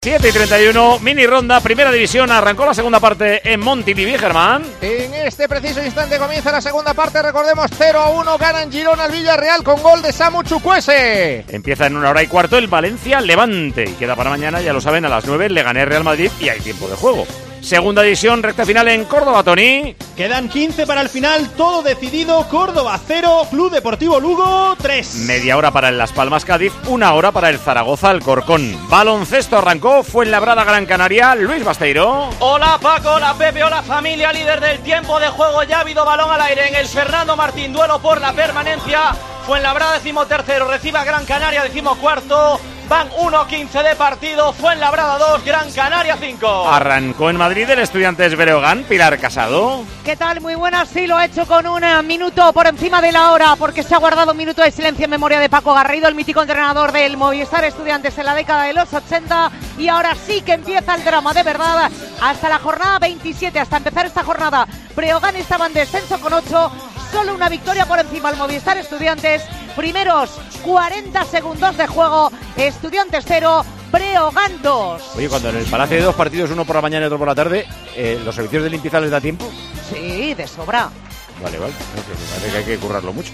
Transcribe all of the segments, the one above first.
7:31, mini ronda, primera división, arrancó la segunda parte en Montilivi, Germán. En este preciso instante comienza la segunda parte, recordemos 0-1, ganan Girona al Villarreal con gol de Samu Chukwueze. Empieza en 1 hora y cuarto el Valencia-Levante y queda para mañana, ya lo saben, a las 9 el Leganés-Real Madrid y hay tiempo de juego. Segunda división, recta final en Córdoba, Tony. Quedan 15 para el final, todo decidido. Córdoba 0, Club Deportivo Lugo 3. Media hora para el Las Palmas Cádiz, 1 hora para el Zaragoza Alcorcón. Baloncesto arrancó, Fuenlabrada Gran Canaria, Luis Basteiro. Hola Paco, hola Pepe, hola familia, líder del tiempo de juego. Ya ha habido balón al aire en el Fernando Martín, duelo por la permanencia. Fuenlabrada 13º, recibe a Gran Canaria 14º. Van 1:15 de partido, Fuenlabrada 2, Gran Canaria 5. Arrancó en Madrid el Estudiantes Breogán, Pilar Casado. ¿Qué tal? Muy buenas, sí, lo ha hecho con un minuto por encima de la hora, porque se ha guardado un minuto de silencio en memoria de Paco Garrido, el mítico entrenador del Movistar Estudiantes en la década de los 80, y ahora sí que empieza el drama de verdad, hasta la jornada 27, hasta empezar esta jornada. Breogán estaba en descenso con 8, solo una victoria por encima al Movistar Estudiantes. Primeros 40 segundos de juego, Estudiantes 0, Breogán 2. Oye, cuando en el Palacio hay 2 partidos, uno por la mañana y otro por la tarde, ¿los servicios de limpieza les da tiempo? Sí, de sobra. Vale, no, me parece que hay que currarlo mucho.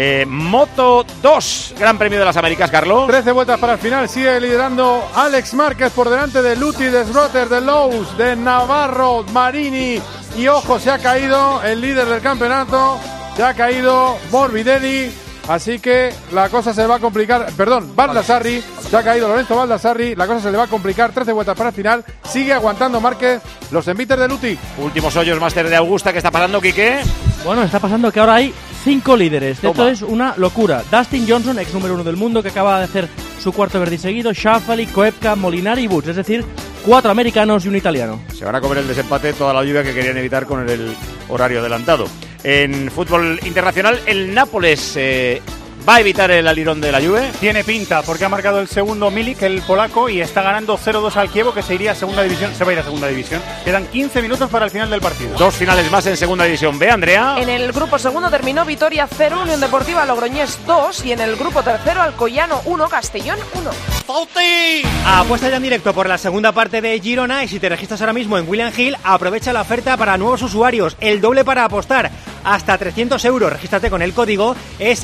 Moto 2, Gran Premio de las Américas, Carlos. 13 vueltas para el final, sigue liderando Alex Márquez por delante de Luti, de Srotter, de Lowe's, de Navarro, Marini. Y ojo, se ha caído el líder del campeonato, se ha caído Morbidelli. Así que la cosa se va a complicar, Baldassarri, se ha caído Lorenzo Baldassarri, la cosa se le va a complicar, 13 vueltas para el final, sigue aguantando Márquez, los envites de Luti. Últimos hoyos máster de Augusta, ¿qué está pasando, Quique? Bueno, está pasando que ahora hay 5 líderes, Toma. esto es una locura. Dustin Johnson, ex número 1 del mundo, que acaba de hacer su cuarto verde seguido, Schauffele, Koepka, Molinari y Woods, es decir, 4 americanos y un italiano. Se van a comer el desempate, toda la lluvia que querían evitar con el horario adelantado. En fútbol internacional, el Nápoles va a evitar el alirón de la Juve. Tiene pinta, porque ha marcado el segundo Milik, el polaco, y está ganando 0-2 al Kievo, que se iría a segunda división. Se va a ir a segunda división. Quedan 15 minutos para el final del partido. 2 finales más en segunda división. Ve, Andrea. En el grupo segundo terminó Vitoria 0, Unión Deportiva Logroñés 2, y en el grupo tercero Alcoyano 1, Castellón 1. ¡Fauti! Apuesta ya en directo por la segunda parte de Girona, y si te registras ahora mismo en William Hill, aprovecha la oferta para nuevos usuarios, el doble para apostar, hasta 300 €. Regístrate con el código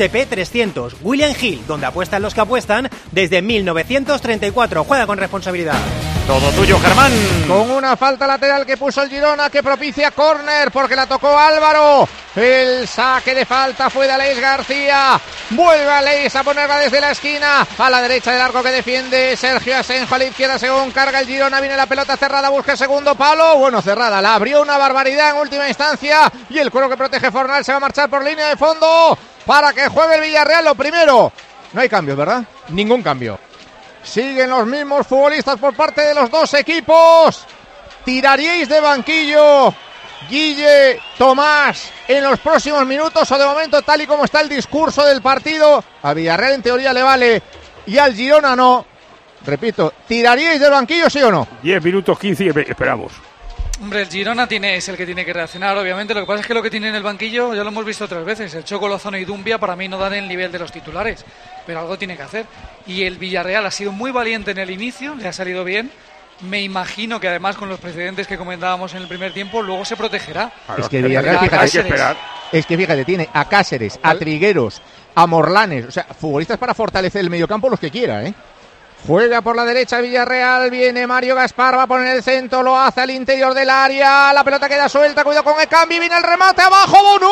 SP300. William Hill, donde apuestan los que apuestan desde 1934. Juega con responsabilidad. Todo tuyo, Germán. Con una falta lateral que puso el Girona, que propicia córner, porque la tocó Álvaro. El saque de falta fue de Aleix García. Vuelve Aleix a ponerla desde la esquina, a la derecha del arco que defiende Sergio Asenjo, a la izquierda según carga el Girona, viene la pelota cerrada, busca el segundo palo. Bueno, cerrada, la abrió una barbaridad en última instancia, y el cuero que protege Fornal se va a marchar por línea de fondo para que juegue el Villarreal. Lo primero, no hay cambios, ¿verdad? Ningún cambio. Siguen los mismos futbolistas por parte de los dos equipos. ¿Tiraríais de banquillo Guille, Tomás en los próximos minutos, o de momento, tal y como está el discurso del partido, a Villarreal en teoría le vale y al Girona no? Repito, ¿tiraríais del banquillo, sí o no? 10 minutos, 15 y esperamos. Hombre, el Girona es el que tiene que reaccionar, obviamente. Lo que pasa es que lo que tiene en el banquillo ya lo hemos visto otras veces. El Choco Lozano y Dumbia para mí no dan el nivel de los titulares, pero algo tiene que hacer. Y el Villarreal ha sido muy valiente en el inicio, le ha salido bien. Me imagino que además con los precedentes que comentábamos en el primer tiempo, luego se protegerá. Claro, es que Villarreal, fíjate, tiene a Cáceres, a Trigueros, a Morlanes, o sea, futbolistas para fortalecer el mediocampo los que quiera, ¿eh? Juega por la derecha Villarreal, viene Mario Gaspar, va a poner el centro, lo hace al interior del área, la pelota queda suelta, cuidado con el cambio, viene el remate abajo,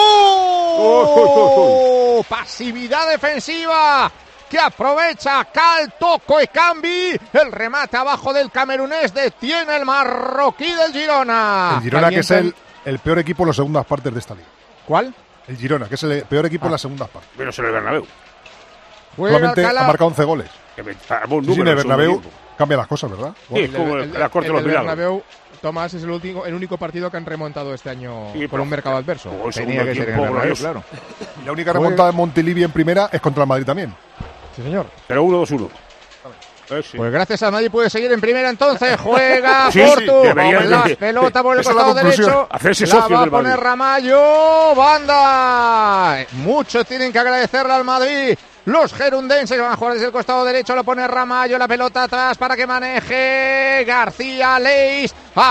Bonú. Pasividad defensiva que aprovecha Cal Toko Ekambi, el remate abajo del camerunés, detiene el marroquí del Girona. El Girona que es el peor equipo en las segundas partes de esta liga. ¿Cuál? El Girona, que es el peor equipo en las segundas partes. Pero se lo Bernabéu. Solamente ha marcado 11 goles. Sí, en el Bernabéu cambia las cosas, ¿verdad? Sí, es como la corte de los milagros. Tomás, es el único partido que han remontado este año por un mercado adverso. Tenía que ser en el Bernabéu, claro. Y la única remontada en Montilivi en primera es contra el Madrid también. Sí, señor. Pero 1-2-1. Sí. Pues gracias a nadie puede seguir en primera, entonces juega Portu, la pelota por el costado derecho, la va a poner Ramallo, banda. Muchos tienen que agradecerle al Madrid los gerundenses. Van a jugar desde el costado derecho, lo pone Ramallo, la pelota atrás para que maneje García Leis.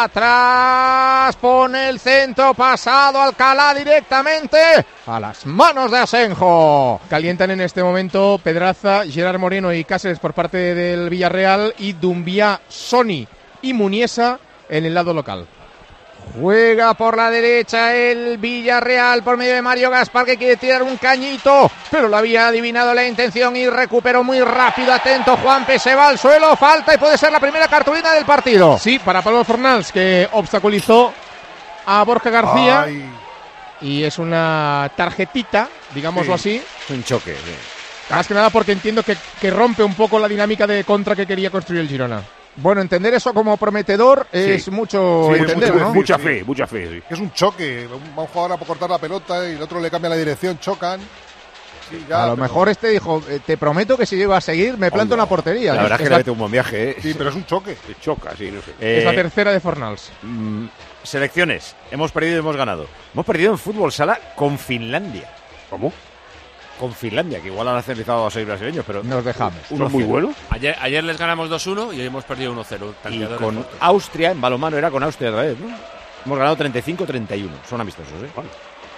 Atrás pone el centro, pasado Alcalá directamente a las manos de Asenjo. Calientan en este momento Pedraza, Gerard Moreno y Cáceres por parte del Villarreal y Dumbiá, Sony y Muniesa en el lado local. Juega por la derecha el Villarreal por medio de Mario Gaspar, que quiere tirar un cañito, pero lo había adivinado la intención y recuperó muy rápido. Atento, Juanpe, se va al suelo, falta y puede ser la primera cartulina del partido. Sí, para Pablo Fornals, que obstaculizó a Borja García. Ay. Y es una tarjetita, digámoslo así. Es un choque. Sí. Más que nada porque entiendo que rompe un poco la dinámica de contra que quería construir el Girona. Bueno, entender eso como prometedor es mucho entender, ¿no? Mucha fe, sí. Es un choque, un jugador a cortar la pelota y el otro le cambia la dirección, chocan. Sí, ya, a lo mejor dijo, te prometo que si llego a seguir me planto en la portería. La verdad es que le mete un buen viaje, ¿eh? Sí, pero es un choque. Choca, sí, no sé. Es la tercera de Fornals. Selecciones, hemos perdido y hemos ganado. Hemos perdido en fútbol sala con Finlandia. ¿Cómo? Con Finlandia, que igual han nacionalizado a 6 brasileños, pero nos dejamos. Uno muy bueno. Ayer les ganamos 2-1 y hoy hemos perdido 1-0. Y con Austria, en balonmano era con Austria otra vez, ¿no? Hemos ganado 35-31. Son amistosos, ¿eh? Bueno.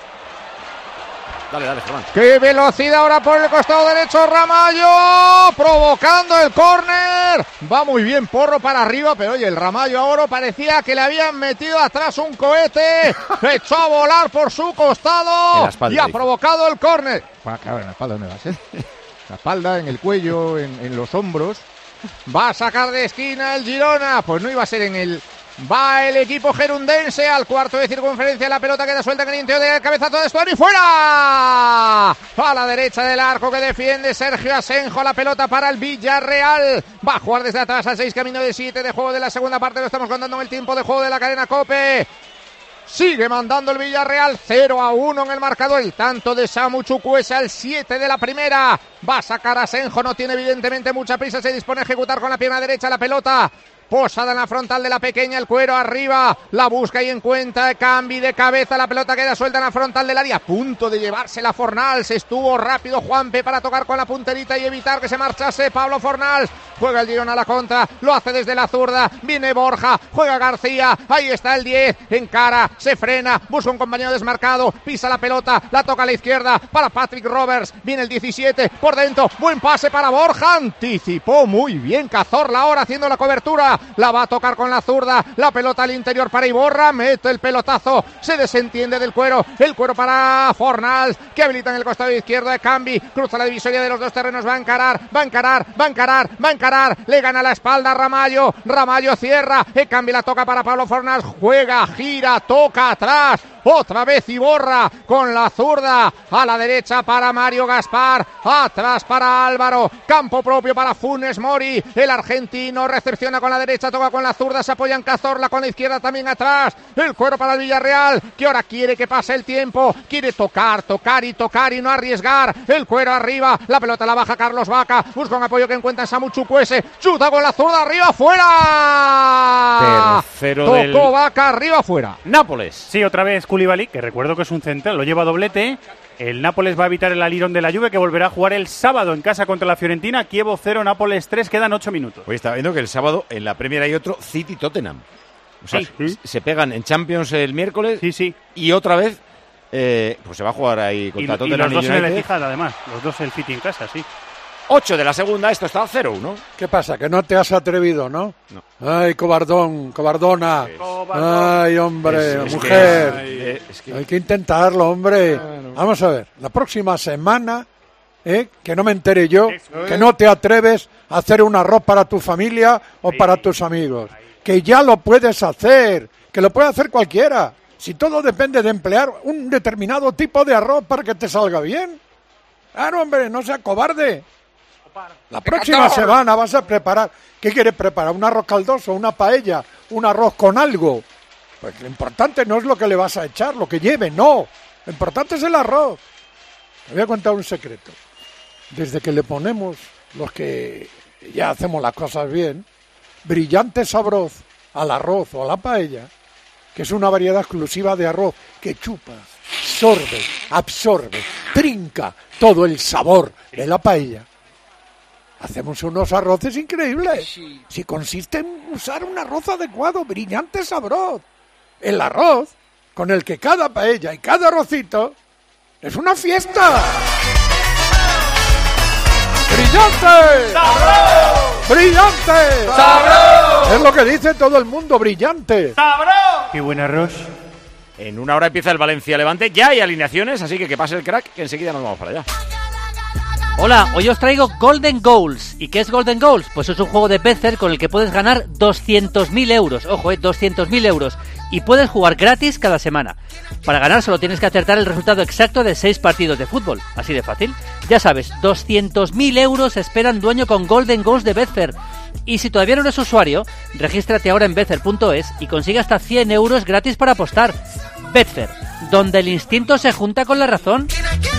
Dale, Germán. ¡Qué velocidad ahora por el costado derecho! Ramallo provocando el córner. Va muy bien Porro para arriba, pero oye, el Ramallo ahora parecía que le habían metido atrás un cohete. Echó a volar por su costado y ha provocado el córner. Bueno, claro, en la espalda no va a ser. La espalda, en el cuello, en los hombros. Va a sacar de esquina el Girona. Pues no iba a ser en el... Va el equipo gerundense al cuarto de circunferencia. La pelota queda suelta en el interior del cabezazo de Stuani. ¡Fuera! A la derecha del arco que defiende Sergio Asenjo. La pelota para el Villarreal. Va a jugar desde atrás al 6 camino de 7 de juego de la segunda parte. Lo estamos contando en el tiempo de juego de la cadena COPE. Sigue mandando el Villarreal 0-1 en el marcador. El tanto de Samu Chukwueze al 7 de la primera. Va a sacar a Asenjo. No tiene evidentemente mucha prisa. Se dispone a ejecutar con la pierna derecha la pelota. Posada en la frontal de la pequeña, el Cuero arriba, la busca y encuentra, cambio de cabeza, la pelota queda suelta en la frontal del área, a punto de llevársela Fornals, estuvo rápido Juanpe para tocar con la punterita y evitar que se marchase Pablo Fornals, juega el Girona a la contra, lo hace desde la zurda, viene Borja, juega García, ahí está el 10, encara, se frena, busca un compañero desmarcado, pisa la pelota, la toca a la izquierda para Patrick Roberts, viene el 17, por dentro, buen pase para Borja, anticipó muy bien Cazorla ahora haciendo la cobertura, la va a tocar con la zurda, la pelota al interior para Iborra, mete el pelotazo, se desentiende del Cuero, el Cuero para Fornals, que habilita en el costado izquierdo de Cambi, cruza la divisoria de los dos terrenos, va a encarar, le gana la espalda a Ramallo cierra, Cambi la toca para Pablo Fornals, juega, gira, toca atrás, otra vez Iborra con la zurda, a la derecha para Mario Gaspar, atrás para Álvaro, campo propio para Funes Mori, el argentino recepciona con la derecha, toca con la zurda, se apoya en Cazorla con la izquierda también atrás, el Cuero para el Villarreal, que ahora quiere que pase el tiempo, quiere tocar y no arriesgar, el Cuero arriba, la pelota la baja Carlos Vaca, busca un apoyo que encuentra en Samu Chukwueze, chuta con la zurda arriba, fuera, tocó Vaca arriba, fuera. Nápoles, sí, otra vez Koulibaly, que recuerdo que es un central, lo lleva doblete. El Nápoles va a evitar el alirón de la Juve, que volverá a jugar el sábado en casa contra la Fiorentina. Chievo 0, Nápoles 3, quedan 8 minutos. Hoy estaba viendo que el sábado en la Premier hay otro City-Tottenham. O sea, se pegan en Champions el miércoles y otra vez pues se va a jujar ahí contra Tottenham. Y los dos en el Etihad, además. Los dos el City en casa, sí. 8 de la segunda, esto está 0-1. ¿Qué pasa? Que no te has atrevido, ¿no? No. Ay, cobardona. Ay, hombre, mujer. Hay que intentarlo, hombre. Vamos a ver, la próxima semana, que no me entere yo, que no te atreves a hacer un arroz para tu familia o para tus amigos. Que ya lo puedes hacer, que lo puede hacer cualquiera. Si todo depende de emplear un determinado tipo de arroz para que te salga bien. Claro, hombre, no sea cobarde. La próxima semana vas a preparar. ¿Qué quieres preparar? ¿Un arroz caldoso? ¿Una paella? ¿Un arroz con algo? Pues lo importante no es lo que le vas a echar, lo que lleve, no. Lo importante es el arroz. Te voy a contar un secreto. Desde que le ponemos, los que ya hacemos las cosas bien, brillante sabroz al arroz o a la paella, que es una variedad exclusiva de arroz que chupas, absorbe, trinca todo el sabor de la paella. Hacemos unos arroces increíbles. Si consiste en usar un arroz adecuado, brillante sabroz. El arroz con el que cada paella y cada arrocito es una fiesta. ¡Brillante! ¡Sabroso! ¡Brillante! ¡Sabroso! Es lo que dice todo el mundo, brillante. ¡Sabroso! ¡Qué buen arroz! En una hora empieza el Valencia-Levante. Ya hay alineaciones, así que pase el crack, que enseguida nos vamos para allá. Hola, hoy os traigo Golden Goals. ¿Y qué es Golden Goals? Pues es un juego de Betfair con el que puedes ganar 200.000 euros. Ojo, 200.000 euros. Y puedes jugar gratis cada semana. Para ganar solo tienes que acertar el resultado exacto de 6 partidos de fútbol. Así de fácil. Ya sabes, 200.000 euros esperan dueño con Golden Goals de Betfair. Y si todavía no eres usuario, regístrate ahora en Betfair.es y consigue hasta 100 euros gratis para apostar. Betfair, donde el instinto se junta con la razón.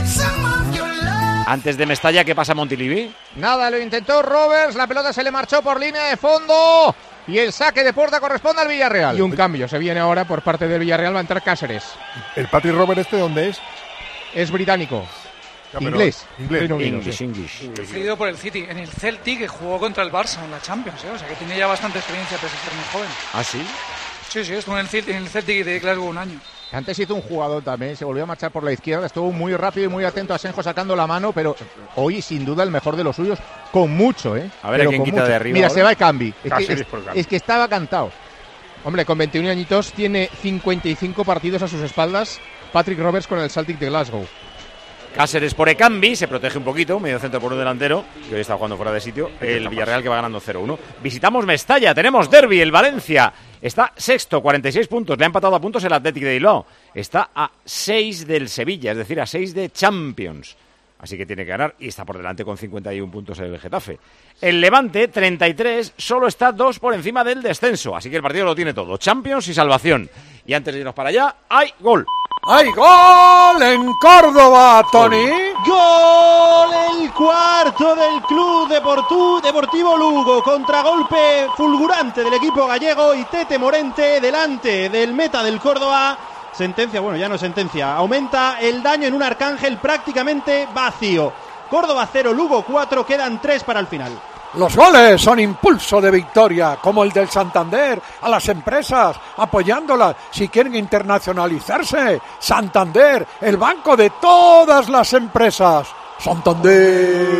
Antes de Mestalla, ¿qué pasa Montilivi? Nada, lo intentó Roberts, la pelota se le marchó por línea de fondo y el saque de puerta corresponde al Villarreal. Y un cambio se viene ahora por parte del Villarreal, va a entrar Cáceres. ¿El Patrick Roberts dónde es? Es británico. Inglés. Inglés. Cedido por el City. En el Celtic, que jugó contra el Barça en la Champions, o sea que tiene ya bastante experiencia pese a ser muy joven. ¿Ah, sí? Sí, estuvo en el Celtic de Glasgow un año. Antes hizo un jugador también, se volvió a marchar por la izquierda, estuvo muy rápido y muy atento a Senjo sacando la mano, pero hoy sin duda el mejor de los suyos, con mucho, ¿eh? A ver, ¿quién quita de arriba? Mira, ahora se va el Cambi. Es que estaba cantado. Hombre, con 21 añitos tiene 55 partidos a sus espaldas Patrick Roberts con el Celtic de Glasgow. Cáceres por Ekambi, se protege un poquito, medio centro por un delantero, que hoy está jugando fuera de sitio, el Villarreal que va ganando 0-1. Visitamos Mestalla, tenemos derbi, el Valencia está sexto, 46 puntos, le ha empatado a puntos el Athletic de Bilbao, está a 6 del Sevilla, es decir, a 6 de Champions, así que tiene que ganar y está por delante con 51 puntos el Getafe. El Levante, 33, solo está 2 por encima del descenso, así que el partido lo tiene todo, Champions y salvación. Y antes de irnos para allá, ¡hay gol! ¡Hay gol en Córdoba, Tony! ¡Gol! El cuarto del Club Deportivo Lugo. Contragolpe fulgurante del equipo gallego y Tete Morente delante del meta del Córdoba. Sentencia, bueno, ya no sentencia. Aumenta el daño en un Arcángel prácticamente vacío. Córdoba 0, Lugo 4, quedan 3 para el final. Los goles son impulso de victoria, como el del Santander, a las empresas, apoyándolas si quieren internacionalizarse. Santander, el banco de todas las empresas. Santander.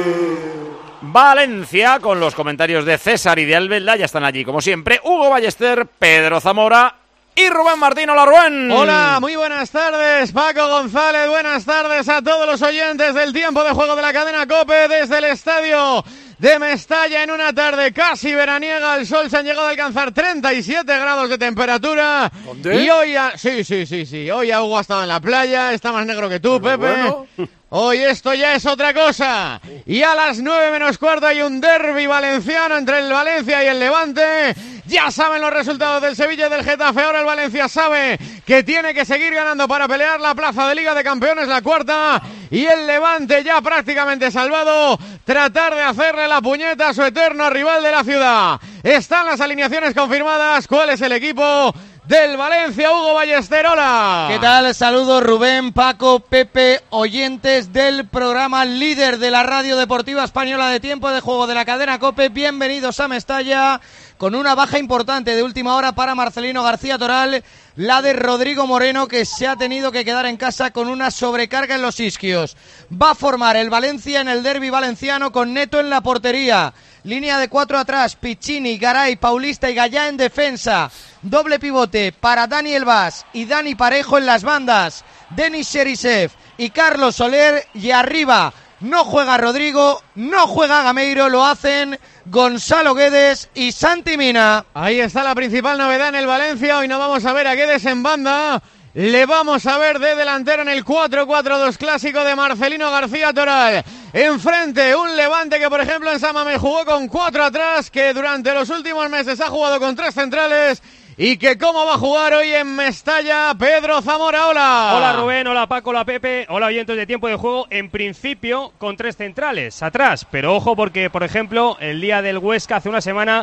Valencia, con los comentarios de César y de Albelda, ya están allí, como siempre, Hugo Ballester, Pedro Zamora y Rubén Martín. Hola, Rubén. Hola, muy buenas tardes, Paco González. Buenas tardes a todos los oyentes del tiempo de juego de la cadena COPE desde el estadio de Mestalla en una tarde casi veraniega. El sol se han llegado a alcanzar 37 grados de temperatura. ¿Dónde? Y hoy sí. Hoy Hugo ha estado en la playa, está más negro que tú, pero Pepe. Bueno. Hoy esto ya es otra cosa. Y a las 9 menos cuarto hay un derbi valenciano entre el Valencia y el Levante. Ya saben los resultados del Sevilla y del Getafe. Ahora el Valencia sabe que tiene que seguir ganando para pelear la plaza de Liga de Campeones, la cuarta. Y el Levante ya prácticamente salvado. Tratar de hacerle la puñeta a su eterno rival de la ciudad. Están las alineaciones confirmadas. ¿Cuál es el equipo del Valencia? Hugo Ballester, hola. ¿Qué tal? Saludos Rubén, Paco, Pepe, oyentes del programa líder de la radio deportiva española de tiempo de juego de la cadena COPE. Bienvenidos a Mestalla, con una baja importante de última hora para Marcelino García Toral, la de Rodrigo Moreno, que se ha tenido que quedar en casa con una sobrecarga en los isquios. Va a formar el Valencia en el derbi valenciano con Neto en la portería. Línea de 4 atrás, Piccini, Garay, Paulista y Gallá en defensa. Doble pivote para Daniel Vaz y Dani Parejo en las bandas. Denis Cherisev y Carlos Soler. Y arriba no juega Rodrigo, no juega Gameiro, lo hacen Gonzalo Guedes y Santi Mina. Ahí está la principal novedad en el Valencia. Hoy no vamos a ver a Guedes en banda. Le vamos a ver de delantero en el 4-4-2 clásico de Marcelino García Toral. Enfrente un Levante que por ejemplo en Samamé jugó con 4 atrás, que durante los últimos meses ha jugado con 3 centrales. Y que cómo va a jugar hoy en Mestalla, Pedro Zamora, hola. Hola Rubén, hola Paco, hola Pepe, hola oyentes de tiempo de juego. En principio con 3 centrales atrás, pero ojo porque, por ejemplo, el día del Huesca hace una semana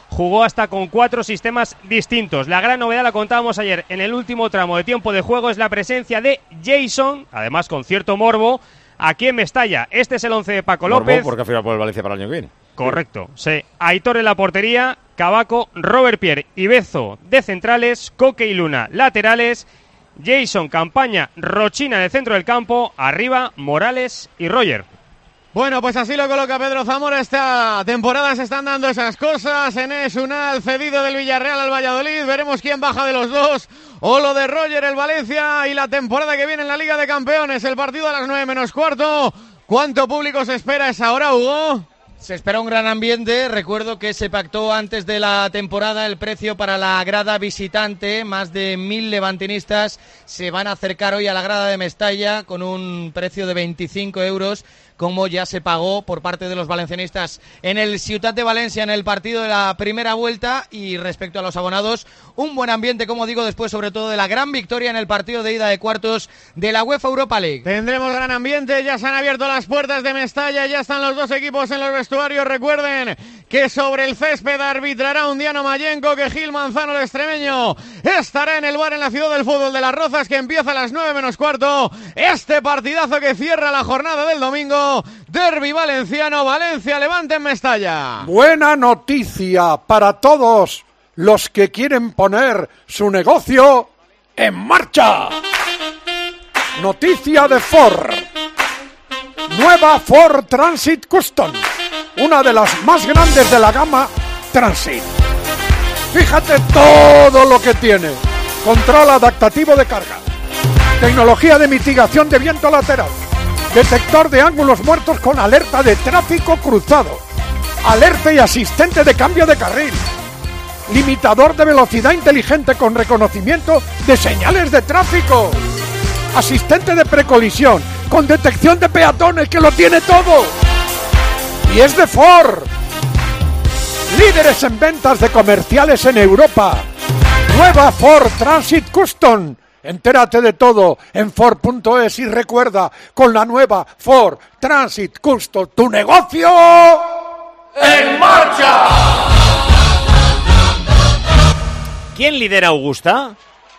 jugó hasta con 4 sistemas distintos. La gran novedad, la contábamos ayer en el último tramo de tiempo de juego, es la presencia de Jason, además con cierto morbo, aquí en Mestalla. Este es el 11 de Paco López. Porque ha firmado por el Valencia para el año que viene. Correcto, sí. Aitor en la portería, Cavaco, Robert Pierre y Bezo de centrales, Coque y Luna laterales, Jason, Campaña, Rochina en el centro del campo, arriba Morales y Roger. Bueno, pues así lo coloca Pedro Zamora. Esta temporada se están dando esas cosas. Enes Unal cedido del Villarreal al Valladolid. Veremos quién baja de los dos. O lo de Roger, el Valencia, y la temporada que viene en la Liga de Campeones. El partido a las 9:15. ¿Cuánto público se espera a esa hora, Hugo? Se espera un gran ambiente. Recuerdo que se pactó antes de la temporada el precio para la grada visitante. Más de 1000 levantinistas se van a acercar hoy a la grada de Mestalla con un precio de 25 euros, como ya se pagó por parte de los valencianistas en el Ciutat de Valencia en el partido de la primera vuelta. Y respecto a los abonados, un buen ambiente, como digo, después sobre todo de la gran victoria en el partido de ida de cuartos de la UEFA Europa League. Tendremos gran ambiente, ya se han abierto las puertas de Mestalla, ya están los dos equipos en los vestuarios. Recuerden que sobre el césped arbitrará un Diano Mayenco, que Gil Manzano, el extremeño, estará en el bar en la Ciudad del Fútbol de Las Rozas, que empieza a las 9:15. Este partidazo que cierra la jornada del domingo. Derbi valenciano, Valencia-Levante en Mestalla. Buena noticia para todos los que quieren poner su negocio en marcha. Noticia de Ford. Nueva Ford Transit Custom, una de las más grandes de la gama Transit. Fíjate todo lo que tiene. Control adaptativo de carga, tecnología de mitigación de viento lateral, detector de ángulos muertos con alerta de tráfico cruzado, alerta y asistente de cambio de carril, limitador de velocidad inteligente con reconocimiento de señales de tráfico, asistente de precolisión con detección de peatones, que lo tiene todo. Y es de Ford. Líderes en ventas de comerciales en Europa. Nueva Ford Transit Custom. Entérate de todo en Ford.es y recuerda, con la nueva Ford Transit Custom, tu negocio en marcha. ¿Quién lidera Augusta?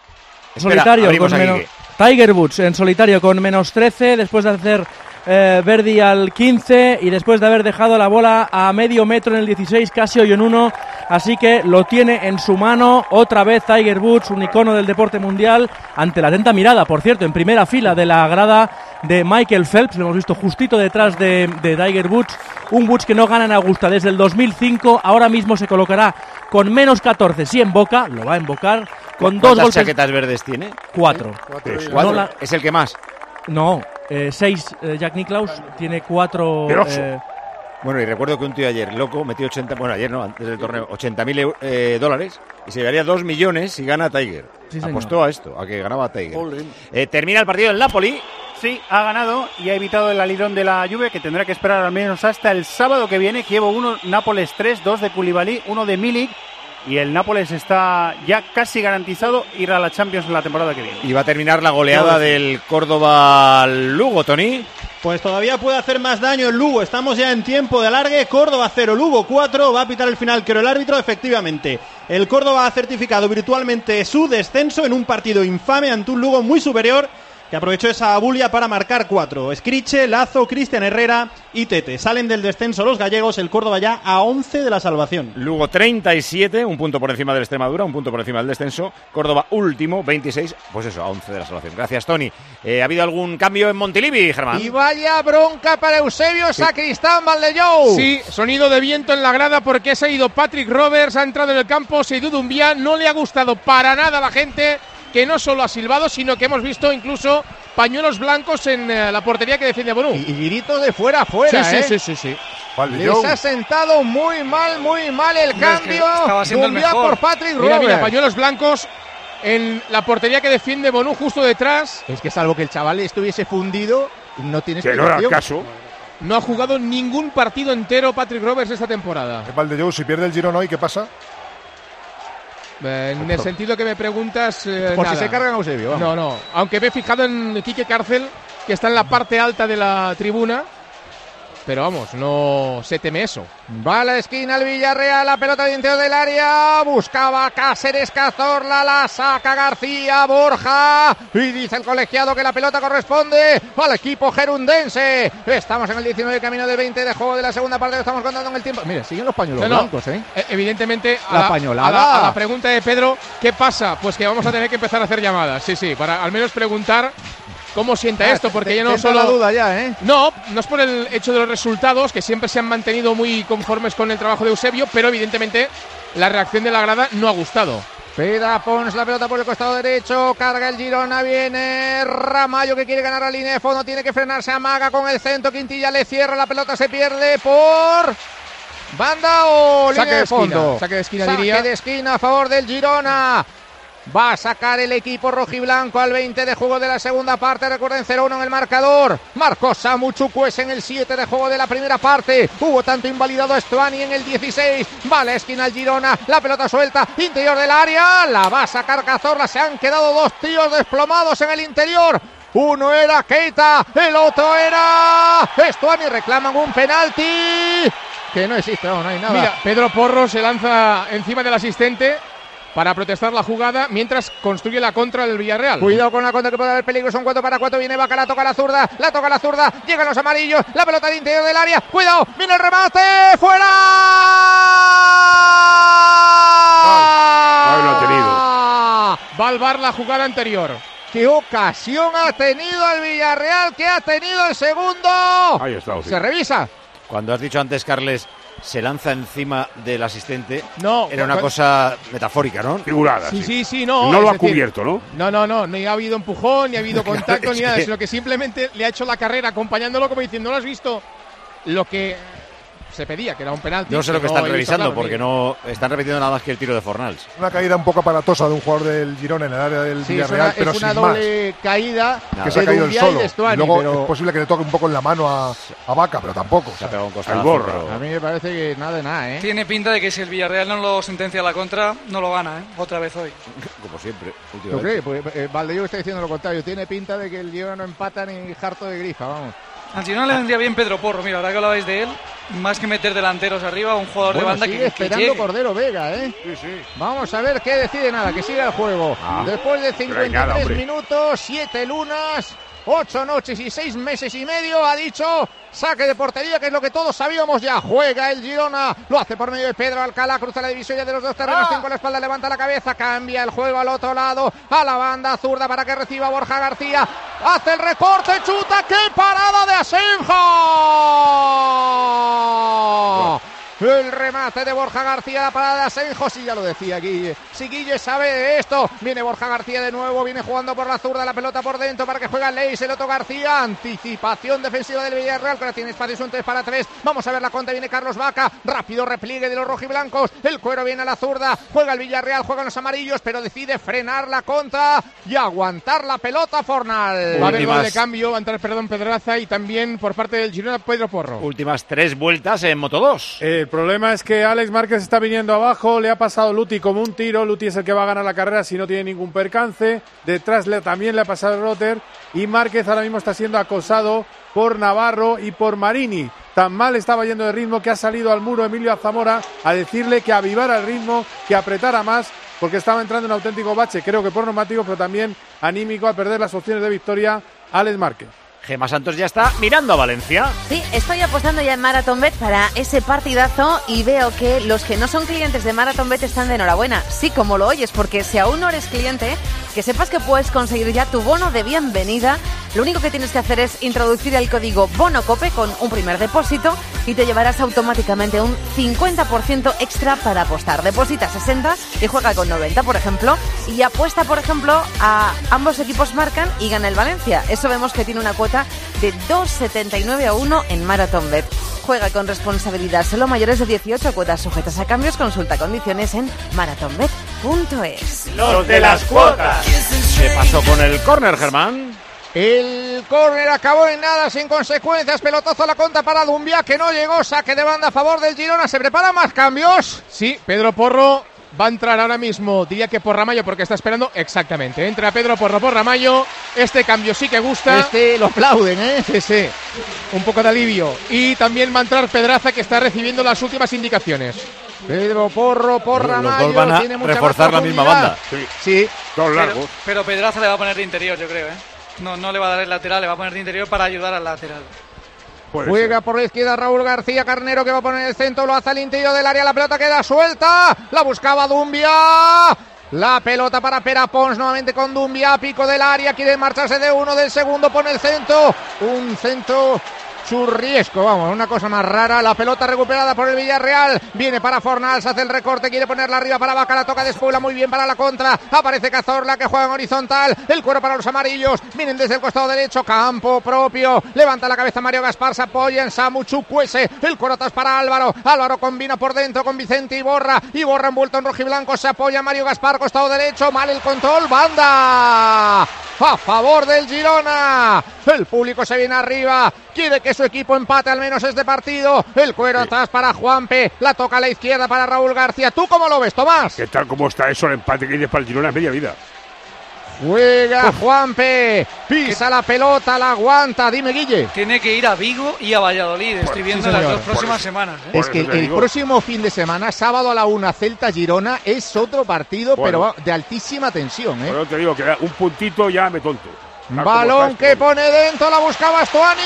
Solitario, con menos, Tiger Woods en solitario con menos 13, después de hacer Verdi al 15 y después de haber dejado la bola a medio metro en el 16, casi hoyo en 1, así que lo tiene en su mano otra vez Tiger Woods, un icono del deporte mundial, ante la atenta mirada, por cierto, en primera fila de la grada de Michael Phelps. Lo hemos visto justito detrás de Tiger Woods, un Woods que no gana en Augusta desde el 2005, ahora mismo se colocará con menos 14, si invoca, lo va a invocar, con 2 golpes. ¿Cuántas chaquetas verdes tiene? 4. ¿4? ¿Es el que más? No, 6 Jack Nicklaus, tiene 4. Bueno, y recuerdo que un tío ayer loco metió 80, bueno, ayer no, antes del torneo, $80.000 dólares y se llevaría 2 millones si gana Tiger. Sí, apostó a esto, a que ganaba Tiger. Termina el partido del Napoli. Sí, ha ganado y ha evitado el alirón de la Juve, que tendrá que esperar al menos hasta el sábado que viene. Chievo 1, Nápoles 3, 2 de Koulibaly, 1 de Milik. Y el Nápoles está ya casi garantizado ir a la Champions en la temporada que viene. Y va a terminar la goleada del Córdoba al Lugo, Tony. Pues todavía puede hacer más daño el Lugo. Estamos ya en tiempo de alargue. Córdoba 0, Lugo 4. Va a pitar el final, creo, el árbitro. Efectivamente, el Córdoba ha certificado virtualmente su descenso en un partido infame ante un Lugo muy superior, que aprovechó esa bulia para marcar 4. Escriche, Lazo, Cristian Herrera y Tete. Salen del descenso los gallegos, el Córdoba ya a 11 de la salvación. Lugo 37, un punto por encima del Extremadura, un punto por encima del descenso. Córdoba último, 26, pues eso, a 11 de la salvación. Gracias, Tony. ¿Ha habido algún cambio en Montilivi, Germán? Y vaya bronca para Eusebio Sacristán Valdellou. Sí, sonido de viento en la grada porque se ha ido Patrick Roberts, ha entrado en el campo Seydou Doumbia. No le ha gustado para nada a la gente, que no solo ha silbado, sino que hemos visto incluso pañuelos blancos en la portería que defiende Bonú. Y gritos de fuera a fuera, sí. Les ha sentado muy mal el cambio. Doumbia por Patrick Roberts. Mira, pañuelos blancos en la portería que defiende Bonú justo detrás. Es que salvo que el chaval estuviese fundido, no tiene explicación. Que no era el caso. No ha jugado ningún partido entero Patrick Roberts esta temporada. Valdellou, si pierde el Girona hoy, ¿qué pasa? En el sentido que me preguntas, por nada. Si se cargan a Eusebio. No. Aunque me he fijado en Quique Cárcel, que está en la parte alta de la tribuna, pero vamos, no se teme eso. Va a la esquina el Villarreal, la pelota de interior del área, buscaba Cáceres, Cazorla, la saca García, Borja, y dice el colegiado que la pelota corresponde al equipo gerundense. Estamos en el 19, camino del 20 de juego de la segunda parte, estamos contando en el tiempo. Mira, siguen los pañuelos blancos, Evidentemente, a la pregunta de Pedro, ¿qué pasa? Pues que vamos a tener que empezar a hacer llamadas, sí, para al menos preguntar cómo sienta esto, porque ya no solo la duda ya, No es por el hecho de los resultados, que siempre se han mantenido muy conformes con el trabajo de Eusebio, pero evidentemente la reacción de la grada no ha gustado. Peda Pons la pelota por el costado derecho, carga el Girona, viene Ramallo que quiere ganar la línea de fondo, tiene que frenarse, amaga con el centro, Quintilla le cierra, la pelota se pierde por banda o línea de fondo. Saque de esquina, diría. Saque de esquina a favor del Girona. Va a sacar el equipo rojiblanco al 20 de juego de la segunda parte. Recuerden 0-1 en el marcador. Marcó Samu Chukwueze en el 7 de juego de la primera parte. Hubo tanto invalidado a Stuani en el 16. Va a la esquina el Girona. La pelota suelta. Interior del área. La va a sacar Cazorla. Se han quedado dos tíos desplomados en el interior. Uno era Keita. El otro era Stuani. Reclaman un penalti que no existe. No hay nada. Mira, Pedro Porro se lanza encima del asistente para protestar la jugada mientras construye la contra del Villarreal. Cuidado con la contra que puede haber peligro. Son 4 para 4. Viene Vaca, la toca la zurda. Llegan los amarillos. La pelota al interior del área. Cuidado. Viene el remate. ¡Fuera! Ahí lo ha tenido. Va al VAR la jugada anterior. ¿Qué ocasión ha tenido el Villarreal? ¿Qué ha tenido el segundo? Ahí está. Se revisa. Cuando has dicho antes, Carles, se lanza encima del asistente. No, era una cosa metafórica, ¿no? Figurada. Sí, no. No lo ha cubierto, ¿no? No, ni ha habido empujón, ni ha habido contacto, ni nada, sino que simplemente le ha hecho la carrera acompañándolo como diciendo, ¿no has visto lo que se pedía, que era un penalti? No sé lo que están revisando, porque no están repitiendo nada más que el tiro de Fornals. Una caída un poco aparatosa de un jugador del Girona en el área del Villarreal, pero es una sin doble caída que se ha caído el solo. Stuani, luego pero es posible que le toque un poco en la mano a Vaca, pero tampoco. Se ha pegado un costado. Gorro. A mí me parece que nada de nada, Tiene pinta de que si el Villarreal no lo sentencia a la contra, no lo gana, otra vez hoy. Como siempre. ¿Tú crees? Pues Valdelló está diciendo lo contrario. Tiene pinta de que el Girona no empata ni harto de grifa, vamos. Al Girona le vendría bien Pedro Porro, mira, ahora que hablabais de él, más que meter delanteros arriba, un jugador de banda sigue que esperando llegue. Cordero Vega, Sí. Vamos a ver qué decide nada, que siga el juego. Después de 53 minutos, 7 lunas, 8 noches y 6 meses y medio, ha dicho saque de portería, que es lo que todos sabíamos ya. Juega el Girona, lo hace por medio de Pedro Alcalá, cruza la divisoria de los dos terrenos, 5 a la espalda, levanta la cabeza, cambia el juego al otro lado, a la banda zurda para que reciba Borja García, hace el recorte, chuta, ¡qué parada de Asenjo! El remate de Borja García, la parada de Asenjo, sí, ya lo decía Guille. Si Guille sabe de esto, viene Borja García de nuevo, viene jugando por la zurda, la pelota por dentro para que juegue Leis, el otro García, anticipación defensiva del Villarreal, que ahora tiene espacio, es un 3 para 3, vamos a ver la contra, viene Carlos Vaca, rápido repliegue de los rojiblancos, el cuero viene a la zurda, juega el Villarreal, juegan los amarillos, pero decide frenar la contra y aguantar la pelota Fornal. Va a haber gol de cambio, va a entrar, Pedraza, y también por parte del Girona Pedro Porro. Últimas 3 vueltas en Moto2. El problema es que Alex Márquez está viniendo abajo, le ha pasado Luti como un tiro, Luti es el que va a ganar la carrera si no tiene ningún percance, detrás también le ha pasado el Rotter y Márquez ahora mismo está siendo acosado por Navarro y por Marini. Tan mal estaba yendo de ritmo que ha salido al muro Emilio Azamora a decirle que avivara el ritmo, que apretara más, porque estaba entrando en un auténtico bache, creo que por neumático, pero también anímico, al perder las opciones de victoria Alex Márquez. Gemma Santos ya está mirando a Valencia. Sí, estoy apostando ya en Marathonbet para ese partidazo y veo que los que no son clientes de Marathonbet están de enhorabuena. Sí, como lo oyes, porque si aún no eres cliente, que sepas que puedes conseguir ya tu bono de bienvenida. Lo único que tienes que hacer es introducir el código BONOCOPE con un primer depósito y te llevarás automáticamente un 50% extra para apostar. Deposita 60 y juega con 90, por ejemplo, y apuesta, por ejemplo, a ambos equipos marcan y gana el Valencia. Eso vemos que tiene una cuota de 2,79-1 en Marathonbet. Juega con responsabilidad, solo mayores de 18, cuotas sujetas a cambios, consulta condiciones en marathonbet.es. Los de las cuotas. ¿Qué pasó con el córner, Germán? El córner acabó en nada, sin consecuencias, pelotazo a la contra para Dumbia, que no llegó, saque de banda a favor del Girona, ¿se preparan más cambios? Sí, Pedro Porro Va a entrar ahora mismo, diría que por Ramallo, porque está esperando exactamente. Entra Pedro Porro por Ramallo. Este cambio sí que gusta. Lo aplauden, ¿eh? Sí. Un poco de alivio. Y también va a entrar Pedraza, que está recibiendo las últimas indicaciones. Pedro Porro por Ramallo. Los dos van a reforzar la misma banda. Sí. Dos largos. Pero Pedraza le va a poner de interior, yo creo, ¿eh? No le va a dar el lateral, le va a poner de interior para ayudar al lateral. Juega por la izquierda Raúl García Carnero, que va a poner el centro, lo hace al interior del área, la pelota queda suelta, la buscaba Dumbia, la pelota para Pera Pons, nuevamente con Dumbia, pico del área, quiere marcharse de uno, del segundo, pone el centro, un centro churriesco, vamos, una cosa más rara. La pelota recuperada por el Villarreal, viene para Fornals, hace el recorte, quiere ponerla arriba para Vaca, la toca de Espula, muy bien para la contra, aparece Cazorla que juega en horizontal, el cuero para los amarillos, vienen desde el costado derecho, campo propio, levanta la cabeza Mario Gaspar, se apoya en Samu Chukwueze, el cuero atrás para Álvaro combina por dentro con Vicente Iborra envuelto en rojiblanco, se apoya Mario Gaspar, costado derecho, mal el control, banda a favor del Girona, el público se viene arriba, quiere que su equipo empate al menos este partido, el cuero atrás para Juanpe, la toca a la izquierda para Raúl García. ¿Tú cómo lo ves, Tomás? ¿Qué tal cómo está eso? El empate que hay para el Girona es media vida. Juega Juanpe, pisa la pelota, la aguanta, dime Guille. Tiene que ir a Vigo y a Valladolid, estoy viendo las dos próximas semanas. Es que el próximo fin de semana, sábado a la 1, Celta-Girona, es otro partido, pero de altísima tensión. Yo te digo que un puntito ya me tonto. Balón que pone dentro, la buscaba Stuani,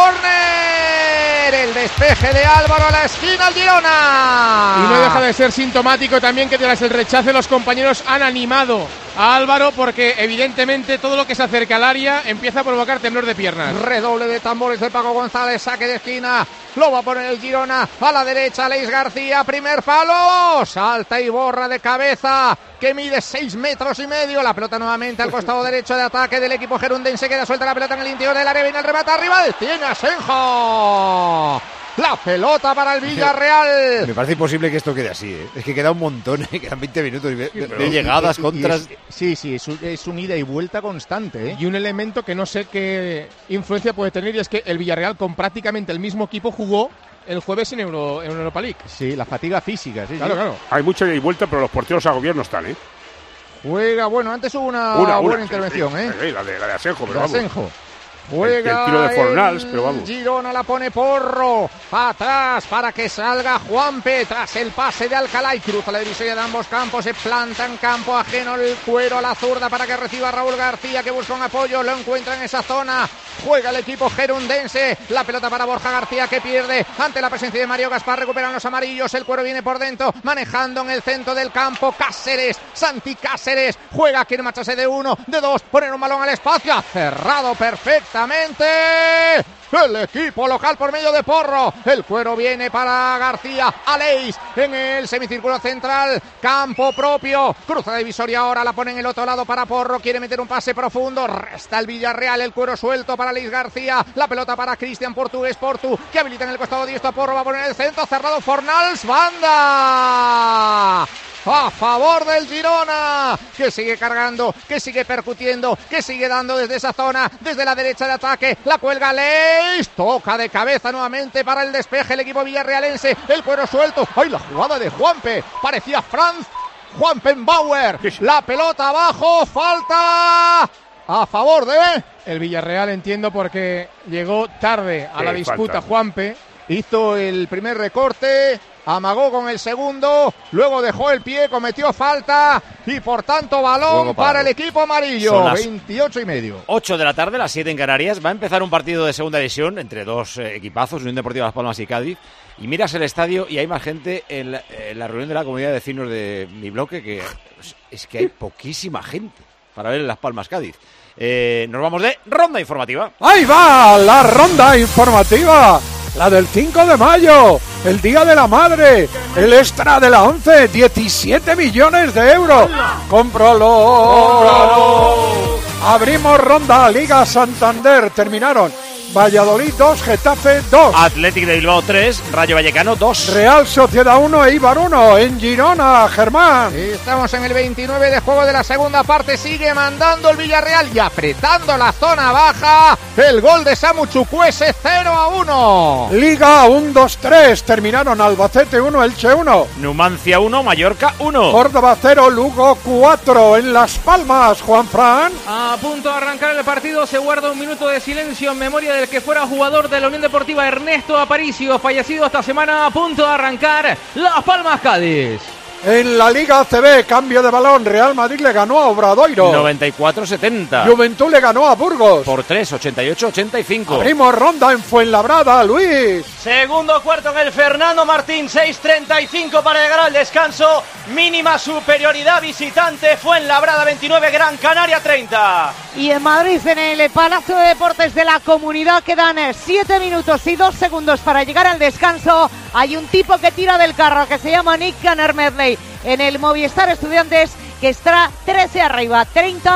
córner, el despeje de Álvaro a la esquina, el Girona. Y no deja de ser sintomático también que tras el rechace los compañeros han animado a Álvaro, porque evidentemente todo lo que se acerca al área empieza a provocar temblor de piernas. Redoble de tambores de Paco González, saque de esquina, lo va a poner el Girona, a la derecha Leis García, primer palo, salta Iborra de cabeza, que mide 6,5 metros, la pelota nuevamente al costado derecho de ataque del equipo gerundense, queda suelta la pelota en el interior del área, viene el remate arriba, tiene Asenjo. La pelota para el Villarreal. Me parece imposible que esto quede así, ¿eh? Es que queda un montón, quedan 20 minutos de llegadas, contras. Sí, es un ida y vuelta constante, ¿eh? Y un elemento que no sé qué influencia puede tener, y es que el Villarreal con prácticamente el mismo equipo jugó el jueves en Europa League. Sí, la fatiga física, sí. Claro. Hay mucha ida y vuelta, pero los porteros a gobierno están, ¿eh? Juega, bueno, antes hubo una buena intervención, sí, ¿eh? La de Asenjo, pero vamos. Asenjo. Juega el tiro de Fornals, pero vamos. Girona la pone Porro atrás para que salga Juanpe tras el pase de Alcalá y cruza la divisoria de ambos campos, se planta en campo ajeno, el cuero a la zurda para que reciba Raúl García, que busca un apoyo, lo encuentra en esa zona, juega el equipo gerundense, la pelota para Borja García, que pierde ante la presencia de Mario Gaspar, recuperan los amarillos, el cuero viene por dentro, manejando en el centro del campo Cáceres, Santi Cáceres, juega, quiere marcharse de uno, de dos, poner un balón al espacio, ha cerrado perfectamente el equipo local por medio de Porro, el cuero viene para García, Aleix en el semicírculo central, campo propio, cruza la divisoria ahora, la pone en el otro lado para Porro, quiere meter un pase profundo, resta el Villarreal, el cuero suelto para Aleix García, la pelota para Cristian Portugués, que habilita en el costado diestro a Porro, va a poner el centro, cerrado Fornals, banda a favor del Girona, que sigue cargando, que sigue percutiendo, que sigue dando desde esa zona, desde la derecha de ataque, la cuelga Leis, toca de cabeza nuevamente para el despeje el equipo villarrealense, el cuero suelto, ¡ay, la jugada de Juanpe! Parecía Franz Juanpenbauer, la pelota abajo, falta a favor de el Villarreal, entiendo, porque llegó tarde a la disputa falta. Juanpe hizo el primer recorte, amagó con el segundo, luego dejó el pie, cometió falta y por tanto balón para el equipo amarillo. 28:30. 8 de la tarde, las 7 en Canarias. Va a empezar un partido de segunda división entre dos equipazos, Unión Deportiva Las Palmas y Cádiz. Y miras el estadio y hay más gente en la reunión de la comunidad de vecinos de mi bloque, que es que hay poquísima gente para ver en Las Palmas Cádiz. Nos vamos de ronda informativa. ¡Ahí va la ronda informativa! La del 5 de mayo, el Día de la Madre, el extra de la 11, 17 millones de euros. ¡Cómpralo! Abrimos ronda Liga Santander, terminaron Valladolid 2, Getafe 2. Athletic de Bilbao 3, Rayo Vallecano 2. Real Sociedad 1, Eibar 1. En Girona, Germán. Estamos en el 29 de juego de la segunda parte. Sigue mandando el Villarreal y apretando la zona baja. El gol de Samu Chukwueze, 0-1. Liga 1-2-3. Terminaron Albacete 1, Elche 1. Numancia 1, Mallorca 1. Córdoba 0, Lugo 4. En Las Palmas, Juanfran. A punto de arrancar el partido, se guarda un minuto de silencio en memoria del que fuera jugador de la Unión Deportiva, Ernesto Aparicio, fallecido esta semana. A punto de arrancar Las Palmas Cádiz. En la Liga ACB, cambio de balón. Real Madrid le ganó a Obradoiro. 94-70. Juventud le ganó a Burgos. Por 3, 88-85. Abrimos ronda en Fuenlabrada, Luis. Segundo cuarto en el Fernando Martín, 6:35 para llegar al descanso. Mínima superioridad visitante, Fuenlabrada 29, Gran Canaria 30. Y en Madrid, en el Palacio de Deportes de la Comunidad, quedan 7 minutos y 2 segundos para llegar al descanso. Hay un tipo que tira del carro que se llama Nick Canner-Medley en el Movistar Estudiantes, que está 13 arriba,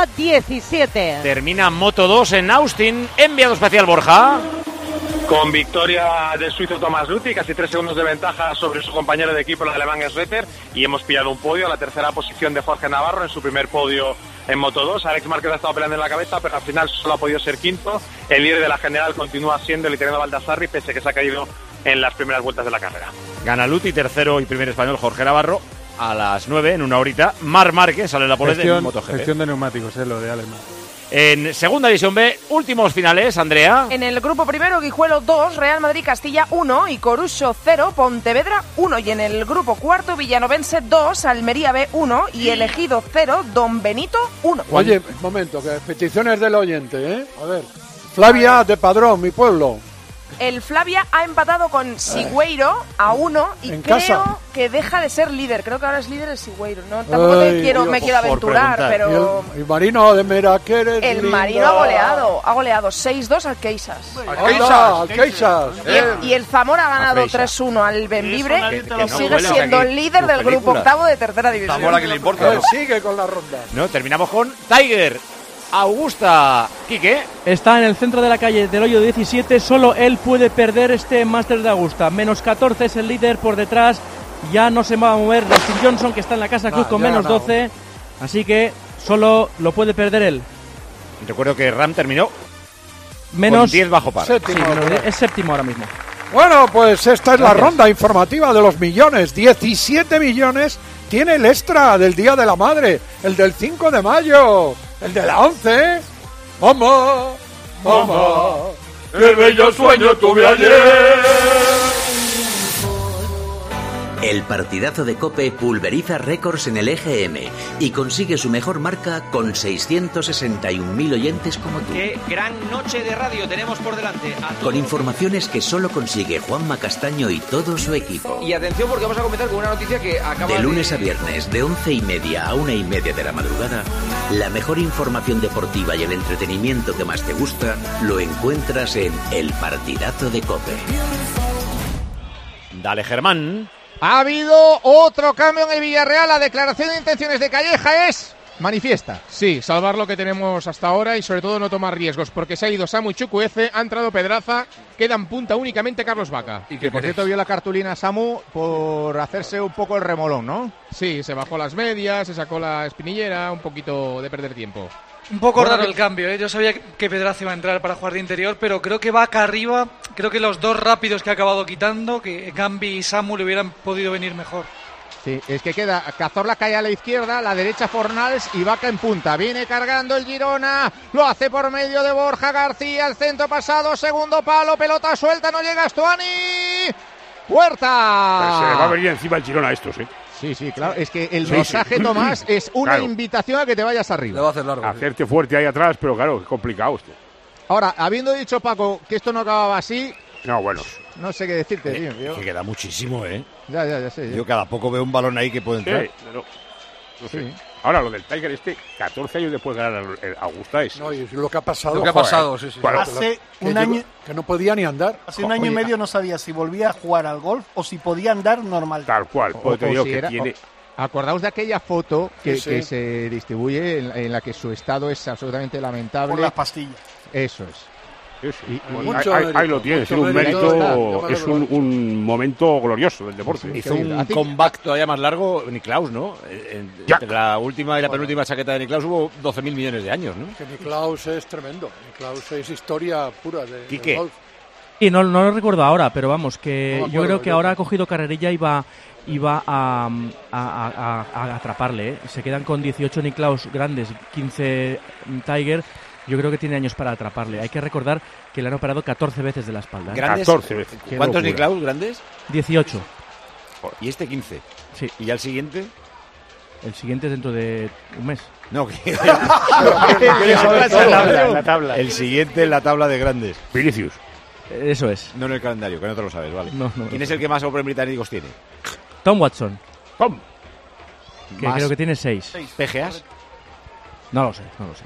30-17. Termina Moto 2 en Austin. Enviado especial, Borja. Con victoria del suizo Thomas Luthi, casi 3 segundos de ventaja sobre su compañero de equipo, el alemán Schroeter, y hemos pillado un podio, la tercera posición de Jorge Navarro en su primer podio en Moto 2. Alex Márquez ha estado peleando en la cabeza, pero al final solo ha podido ser quinto. El líder de la general continúa siendo el italiano Baldassarri, pese a que se ha caído en las primeras vueltas de la carrera. Gana Luthi, tercero y primer español Jorge Navarro. A las 9, en una horita, Marc Márquez sale la pole de MotoGP. Gestión de neumáticos, lo de Alemán. En segunda división B, últimos finales, Andrea. En el grupo primero, Guijuelo 2, Real Madrid Castilla 1 y Coruso 0, Pontevedra 1. Y en el grupo cuarto, Villanovense 2, Almería B 1 y Elegido 0, Don Benito 1. Oye, un momento, que peticiones del oyente, ¿eh? A ver, Flavia de Padrón, mi pueblo. El Flavia ha empatado con Sigüeiro a 1 y creo que deja de ser líder. Creo que ahora es líder el Sigüeiro. No, tampoco me quiero aventurar, pero... ¿Y el Marino de Meraqueres? El Marino ha goleado 6-2 al Queixas. Al Queixas. Y el Zamora ha ganado 3-1 al Benvibre, que sigue siendo el líder del grupo octavo de tercera división. Zamora, que le importa. Sigue con la ronda. No, terminamos con Tiger. Augusta, Quique. Está en el centro de la calle del hoyo 17, solo él puede perder este Máster de Augusta. Menos 14 es el líder, por detrás ya no se va a mover Dustin Johnson, que está en la Casa Cruz con menos 12, así que solo lo puede perder él. Recuerdo que Ram terminó menos con 10 bajo par. Séptimo, es séptimo ahora mismo. Bueno, pues esta es la ronda informativa de los millones. 17 millones tiene el extra del Día de la Madre, el del 5 de mayo. El de la 11. Mamá, mamá, qué bello sueño tuve ayer. El partidazo de COPE pulveriza récords en el EGM y consigue su mejor marca con 661.000 oyentes como tú. Qué gran noche de radio tenemos por delante. Con informaciones que solo consigue Juanma Castaño y todo su equipo. Y atención, porque vamos a comenzar con una noticia que acaba de lunes a viernes, de 11:30 a 1:30 de la madrugada, la mejor información deportiva y el entretenimiento que más te gusta lo encuentras en El Partidazo de COPE. Dale, Germán. Ha habido otro cambio en el Villarreal. La declaración de intenciones de Calleja es manifiesta. Sí, salvar lo que tenemos hasta ahora y sobre todo no tomar riesgos, porque se ha ido Samu Chukwueze, ha entrado Pedraza, queda en punta únicamente Carlos Vaca. Y que por cierto vio la cartulina Samu por hacerse un poco el remolón, ¿no? Sí, se bajó las medias, se sacó la espinillera, un poquito de perder tiempo. Un poco raro el cambio, ¿eh? Yo sabía que Pedraza iba a entrar para jugar de interior, pero creo que Vaca arriba, creo que los dos rápidos que ha acabado quitando, que Gambi y Samu le hubieran podido venir mejor. Sí, es que queda Cazorla cae a la izquierda, la derecha Fornals y Vaca en punta. Viene cargando el Girona, lo hace por medio de Borja García, el centro pasado, segundo palo, pelota suelta, no llega Stuani. ¡Puerta! Pues se le va a venir encima el Girona a estos, ¿eh? Sí, claro. Es que el mensaje, Tomás, es una invitación a que te vayas arriba. Le va a hacer largo. Hacerte fuerte ahí atrás, pero claro, es complicado esto. Ahora, habiendo dicho, Paco, que esto no acababa así... No, bueno. No sé qué decirte, tío. Que queda muchísimo, ¿eh? Ya sé. Yo cada poco veo un balón ahí que puede entrar. Sí, pero... No sé. Ahora, lo del Tiger 14 años después de ganar a Augusta es... No, y es lo que ha pasado. Lo que ha pasado, sí. Bueno, hace un año... Que no podía ni andar. Hace un año y medio no sabía si volvía a jugar al golf o si podía andar normal. Tal cual. Pues te digo que tiene... Acordaos de aquella foto que se distribuye en la que su estado es absolutamente lamentable. Por las pastillas. Eso es. Sí. Ahí lo tienes, tiene un mérito, es un momento glorioso del deporte. Hizo un comeback todavía más largo Niklaus, ¿no? Entre la última y la penúltima chaqueta de Niklaus hubo 12.000 millones de años, ¿no? Que Niklaus es tremendo, Niklaus es historia pura de golf. Sí, no lo recuerdo ahora, pero vamos, que yo creo que ahora ha cogido carrerilla y va a atraparle, ¿eh? Se quedan con 18 Niklaus grandes, 15 Tiger. Yo creo que tiene años para atraparle. Hay que recordar que le han operado 14 veces de la espalda. ¿Grandes? 14 veces. ¿Cuántos Niklaus grandes? 18. ¿Y este 15? Sí. ¿Y al siguiente? El siguiente es dentro de un mes. No, que... la tabla. El siguiente en la tabla de grandes. Vinicius. Eso es. No en el calendario, que no te lo sabes, vale. No, ¿Quién es el que más Open británicos tiene? Tom Watson. Tom. Que creo que tiene 6. ¿PGAs? No lo sé.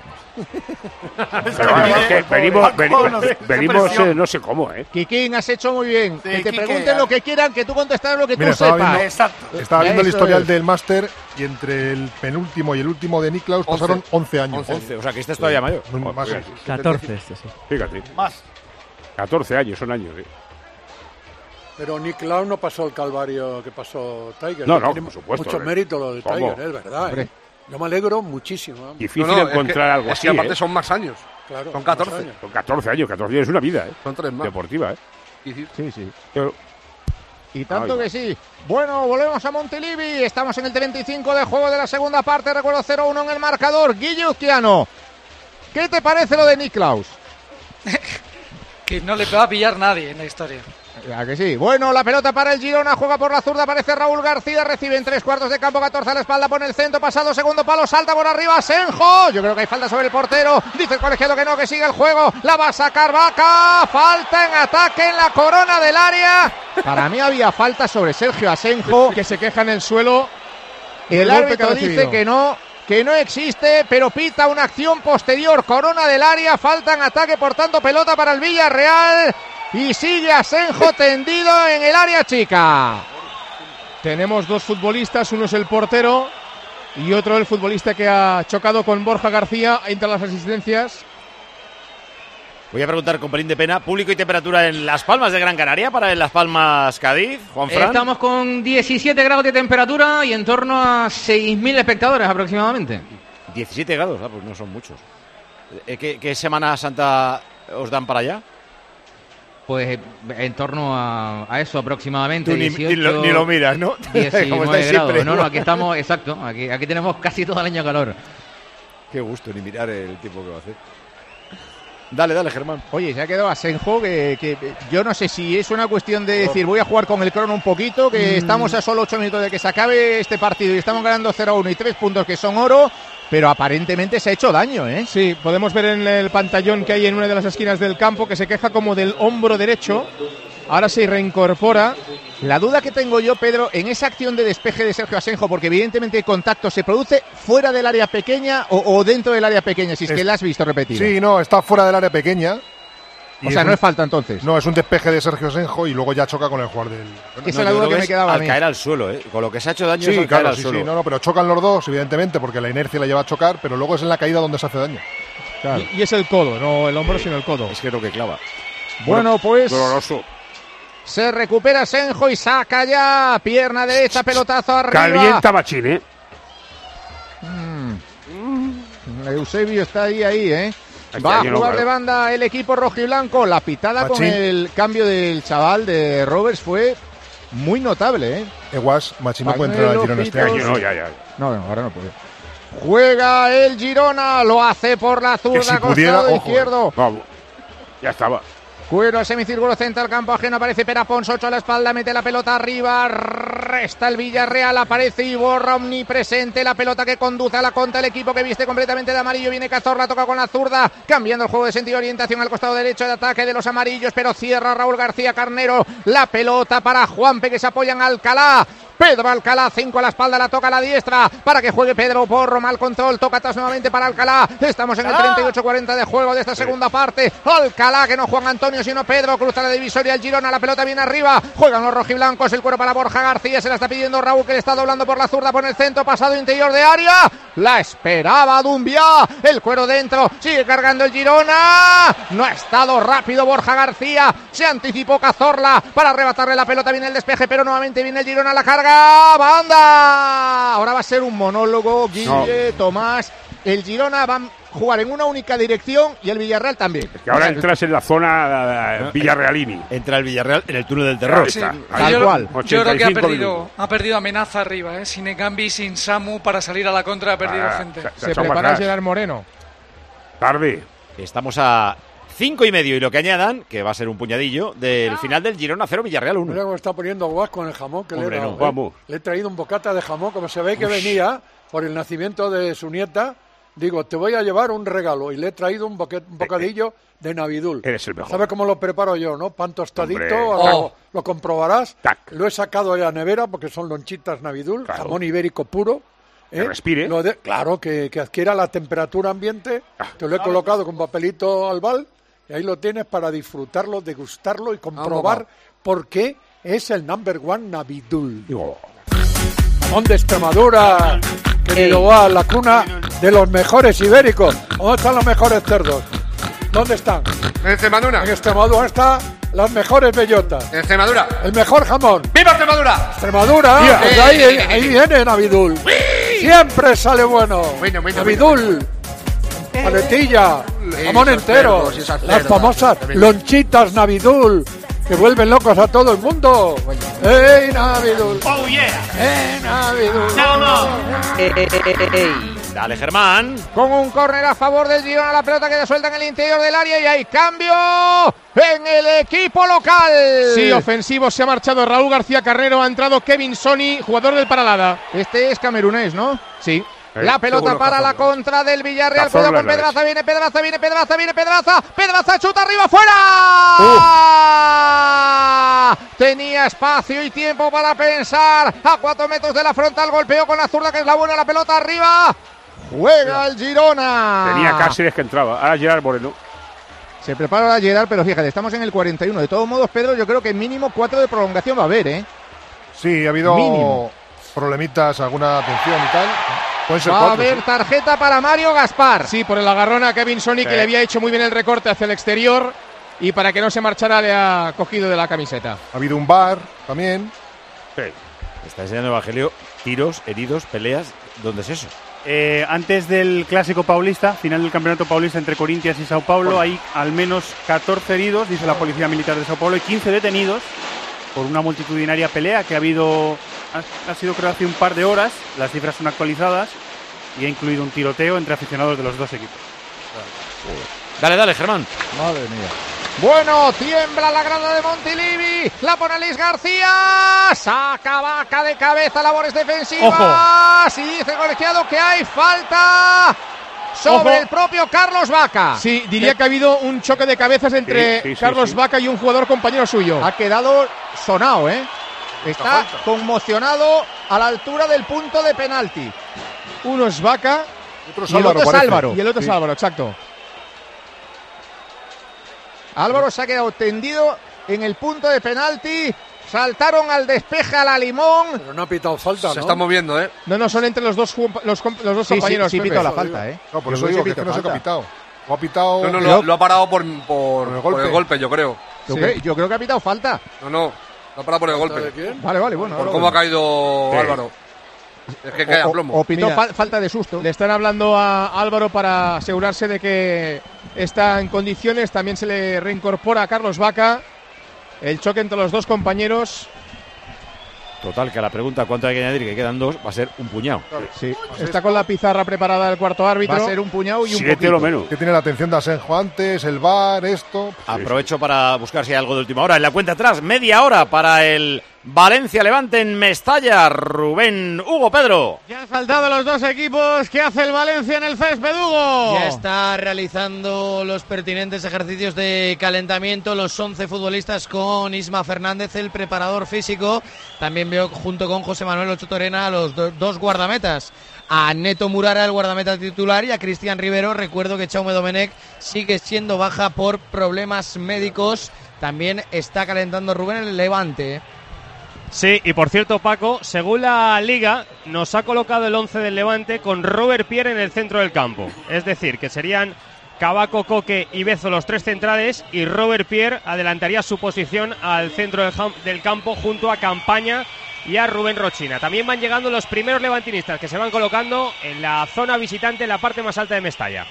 Venimos no sé cómo, ¿eh? Kikín, has hecho muy bien. Sí, Que te Quique, pregunten lo que quieran, que tú contestarás lo que tú estaba sepas. Estaba viendo el Eso historial es. del máster y entre el penúltimo y el último de Niklaus pasaron 11 años. 11, o sea que este es todavía mayor. Más, 14 este, sí. Fíjate. Más. 14 años, son años, ¿eh? Pero Niklaus no pasó el calvario que pasó Tiger. No, Tiene por supuesto. mucho mérito lo de Tiger, es verdad. Hombre. Yo me alegro muchísimo. Difícil encontrar algo así. Es que aparte son más años. Claro, son 14. Son 14 años es una vida, ¿eh? Son 3 más. Deportiva, ¿eh? Sí. Pero, Y tanto que sí. Bueno, volvemos a Montilivi. Estamos en el 25 de juego de la segunda parte. Recuerdo 0-1 en el marcador. Guille Uzquiano, ¿qué te parece lo de Niklaus? Que no le va a pillar nadie en la historia. Ya que sí. Bueno, la pelota para el Girona, juega por la zurda, aparece Raúl García, recibe en 3/4 de campo, 14 a la espalda, pone el centro, pasado, segundo palo, salta por arriba, Senjo. Yo creo que hay falta sobre el portero, dice el colegiado que no, que sigue el juego, la va a sacar Vaca, falta en ataque en la corona del área. Para mí había falta sobre Sergio Asenjo, que se queja en el suelo. El árbitro dice que no existe, pero pita una acción posterior, corona del área, falta en ataque, por tanto pelota para el Villarreal. Y sigue Asenjo tendido en el área chica. Tenemos dos futbolistas, uno es el portero y otro el futbolista que ha chocado con Borja García entre las asistencias. Voy a preguntar con pelín de pena, público y temperatura en Las Palmas de Gran Canaria para en Las Palmas Cádiz, Juanfran. Estamos con 17 grados de temperatura y en torno a 6.000 espectadores aproximadamente. 17 grados, pues no son muchos. ¿Qué Semana Santa os dan para allá? Pues en torno a eso aproximadamente. Tú ni lo miras, ¿no? 19 grados. No, aquí estamos, exacto. Aquí tenemos casi todo el año calor. Qué gusto ni mirar el tiempo que va a hacer. Dale, Germán. Oye, se ha quedado Asenjo, que yo no sé si es una cuestión de decir voy a jugar con el crono un poquito, que estamos a solo 8 minutos de que se acabe este partido y estamos ganando 0-1 y 3 puntos que son oro, pero aparentemente se ha hecho daño, ¿eh? Sí, podemos ver en el pantallón que hay en una de las esquinas del campo que se queja como del hombro derecho. Ahora se reincorpora. La duda que tengo yo, Pedro, en esa acción de despeje de Sergio Asenjo, porque evidentemente el contacto se produce fuera del área pequeña o dentro del área pequeña, si es que la has visto repetido. Sí, no, está fuera del área pequeña. O sea, no es falta entonces. No, es un despeje de Sergio Asenjo y luego ya choca con el jugador del... Esa es la duda que me quedaba a mí. Al caer al suelo, ¿eh? Con lo que se ha hecho daño es al claro, caer al suelo. Sí, no, pero chocan los dos, evidentemente, porque la inercia la lleva a chocar, pero luego es en la caída donde se hace daño. Claro. Y es el codo, no el hombro, sino el codo. Es que es lo que clava. Bueno, pues... Doloroso. Se recupera Senjo y saca ya. Pierna derecha, pelotazo arriba. Calienta Machín, ¿eh? Eusebio está ahí, ¿eh? Va a jugar de banda el equipo rojiblanco. La pitada Machín. Con el cambio del chaval de Roberts fue muy notable, ¿eh? Eguas, Machín no puede entrar al Girona este año. No, ya. No, ahora no puede. Juega el Girona, lo hace por la zurda, si costado izquierdo. Vamos, ya estaba. Cuero, semicírculo central, campo ajeno, aparece Perapons, 8 a la espalda, mete la pelota arriba, resta el Villarreal, aparece y borra omnipresente la pelota que conduce a la contra, el equipo que viste completamente de amarillo, viene Cazorla, toca con la zurda, cambiando el juego de sentido de orientación al costado derecho de ataque de los amarillos, pero cierra Raúl García Carnero, la pelota para Juanpe que se apoya en Alcalá, Pedro Alcalá, 5 a la espalda, la toca a la diestra para que juegue Pedro Porro, mal control, toca atrás nuevamente para Alcalá. Estamos en el 38-40 de juego de esta segunda parte. Alcalá, que no Juan Antonio sino Pedro, cruza la divisoria el Girona, la pelota viene arriba, juegan los rojiblancos, el cuero para Borja García, se la está pidiendo Raúl, que le está doblando por la zurda, por el centro, pasado interior de área, la esperaba Dumbia, el cuero dentro, sigue cargando el Girona, no ha estado rápido Borja García, se anticipó Cazorla para arrebatarle la pelota, viene el despeje, pero nuevamente viene el Girona a la carga, banda, ahora va a ser un monólogo, Guille, Tomás, el Girona va a jugar en una única dirección y el Villarreal también. Es que ahora entras en la zona Villarrealini. Entra el Villarreal en el túnel del terror. Sí. Tal cual. Yo creo que ha perdido amenaza arriba, sin Ekambi, sin Samu, para salir a la contra ha perdido gente. Se prepara Gerard Moreno. Tarde. Estamos a 5:30 y lo que añadan, que va a ser un puñadillo, del final del Girona 0, Villarreal 1. Mira cómo está poniendo guas con el jamón que Hombre, le he dado. vamos. Le he traído un bocata de jamón, como se ve que venía por el nacimiento de su nieta. Digo, te voy a llevar un regalo y le he traído un bocadillo de Navidul. Eres el mejor. ¿Sabes cómo lo preparo yo, no? Pan tostadito, lo comprobarás. Lo he sacado de la nevera porque son lonchitas Navidul, jamón ibérico puro. Que respire. Claro, que adquiera la temperatura ambiente. Te lo he colocado con papelito albal y ahí lo tienes para disfrutarlo, degustarlo y comprobar por qué es el number one Navidul. Jamón de Extremadura, querido va, la cuna de los mejores ibéricos. ¿Dónde están los mejores cerdos? ¿Dónde están? En Extremadura. En Extremadura están las mejores bellotas. En Extremadura. El mejor jamón. ¡Viva Extremadura! Extremadura, pues ahí viene Navidul. Siempre sale bueno. Navidul. Paletilla, jamón entero, las famosas lonchitas Navidul, que vuelven locos a todo el mundo. ¡Ey, Navidul! ¡Oh, yeah! ¡Ey, Navidul! Dale, Germán. Con un córner a favor del Girona, la pelota queda suelta en el interior del área y hay cambio en el equipo local. Sí, ofensivo, se ha marchado Raúl García Carrero, ha entrado Kevin Soni, jugador del Paralada. Este es camerunés, ¿no? Sí. La pelota para la contra del Villarreal. Cuidado con Pedraza, viene Pedraza. Pedraza chuta arriba, fuera. Tenía espacio y tiempo para pensar. A 4 metros de la frontal, golpeó con la zurda, que es la buena, la pelota arriba. Juega el Girona. Tenía Cáceres que entraba. Ahora Gerard Moreno. Se prepara la Gerard, pero fíjate, estamos en el 41. De todos modos, Pedro, yo creo que mínimo 4 de prolongación va a haber, ¿eh? Sí, ha habido problemitas, alguna atención y tal. Va a haber tarjeta para Mario Gaspar. Sí, por el agarrón a Kevin Soni, que le había hecho muy bien el recorte hacia el exterior y para que no se marchara le ha cogido de la camiseta. Ha habido un VAR también. Sí. Está enseñando Evangelio tiros, heridos, peleas. ¿Dónde es eso? Antes del Clásico Paulista, final del Campeonato Paulista entre Corinthians y Sao Paulo, hay al menos 14 heridos, dice la Policía Militar de Sao Paulo, y 15 detenidos por una multitudinaria pelea que ha sido creo hace un par de horas. Las cifras son actualizadas y ha incluido un tiroteo entre aficionados de los dos equipos. Dale, Germán. Madre mía. Bueno, tiembla la grada de Montilivi, la pone Luis García, saca Vaca de cabeza, labores defensivas, y dice el colegiado que hay falta sobre el propio Carlos Vaca. Sí, diría que ha habido un choque de cabezas entre Carlos Vaca y un jugador compañero suyo. Ha quedado sonado, está conmocionado a la altura del punto de penalti. Uno es Vaca y el otro es Álvaro. Y el otro es Álvaro, exacto. Álvaro se ha quedado tendido en el punto de penalti. Saltaron al despeje a la Limón. Pero no ha pitado falta, ¿no? Se está moviendo, No, son entre los dos compañeros. Sí, pitó la falta, No, por eso digo que no se ha pitado. O ha pitado... No, lo ha parado por el golpe, yo creo. Yo creo que ha pitado falta. No, lo ha parado por el golpe. ¿De quién? Vale, bueno. Por cómo ha caído Álvaro. Es que cae a plomo. O pitó falta de susto. Le están hablando a Álvaro para asegurarse de que está en condiciones. También se le reincorpora a Carlos Vaca. El choque entre los dos compañeros. Total, que a la pregunta cuánto hay que añadir, que quedan 2, va a ser un puñado. Sí. Está con la pizarra preparada el cuarto árbitro. Va a ser un puñado y un 7 poquito. lo menos. Que tiene la atención de Asenjo antes, el VAR, esto. Aprovecho para buscar si hay algo de última hora. En la cuenta atrás, media hora para el Valencia-Levante en Mestalla. Rubén, Hugo, Pedro. Ya han saltado los dos equipos. ¿Qué hace el Valencia en el césped, Hugo? Ya está realizando los pertinentes ejercicios de calentamiento los 11 futbolistas con Isma Fernández, el preparador físico. También veo junto con José Manuel Ocho Torena a los dos guardametas. A Neto Murara, el guardameta titular, y a Cristian Rivero. Recuerdo que Jaume Domenech sigue siendo baja por problemas médicos. También está calentando Rubén el Levante. Sí, y por cierto, Paco, según la Liga, nos ha colocado el 11 del Levante con Robert Pierre en el centro del campo. Es decir, que serían Cavaco, Coque y Bezo los tres centrales, y Robert Pierre adelantaría su posición al centro del campo junto a Campaña y a Rubén Rochina. También van llegando los primeros levantinistas que se van colocando en la zona visitante, en la parte más alta de Mestalla.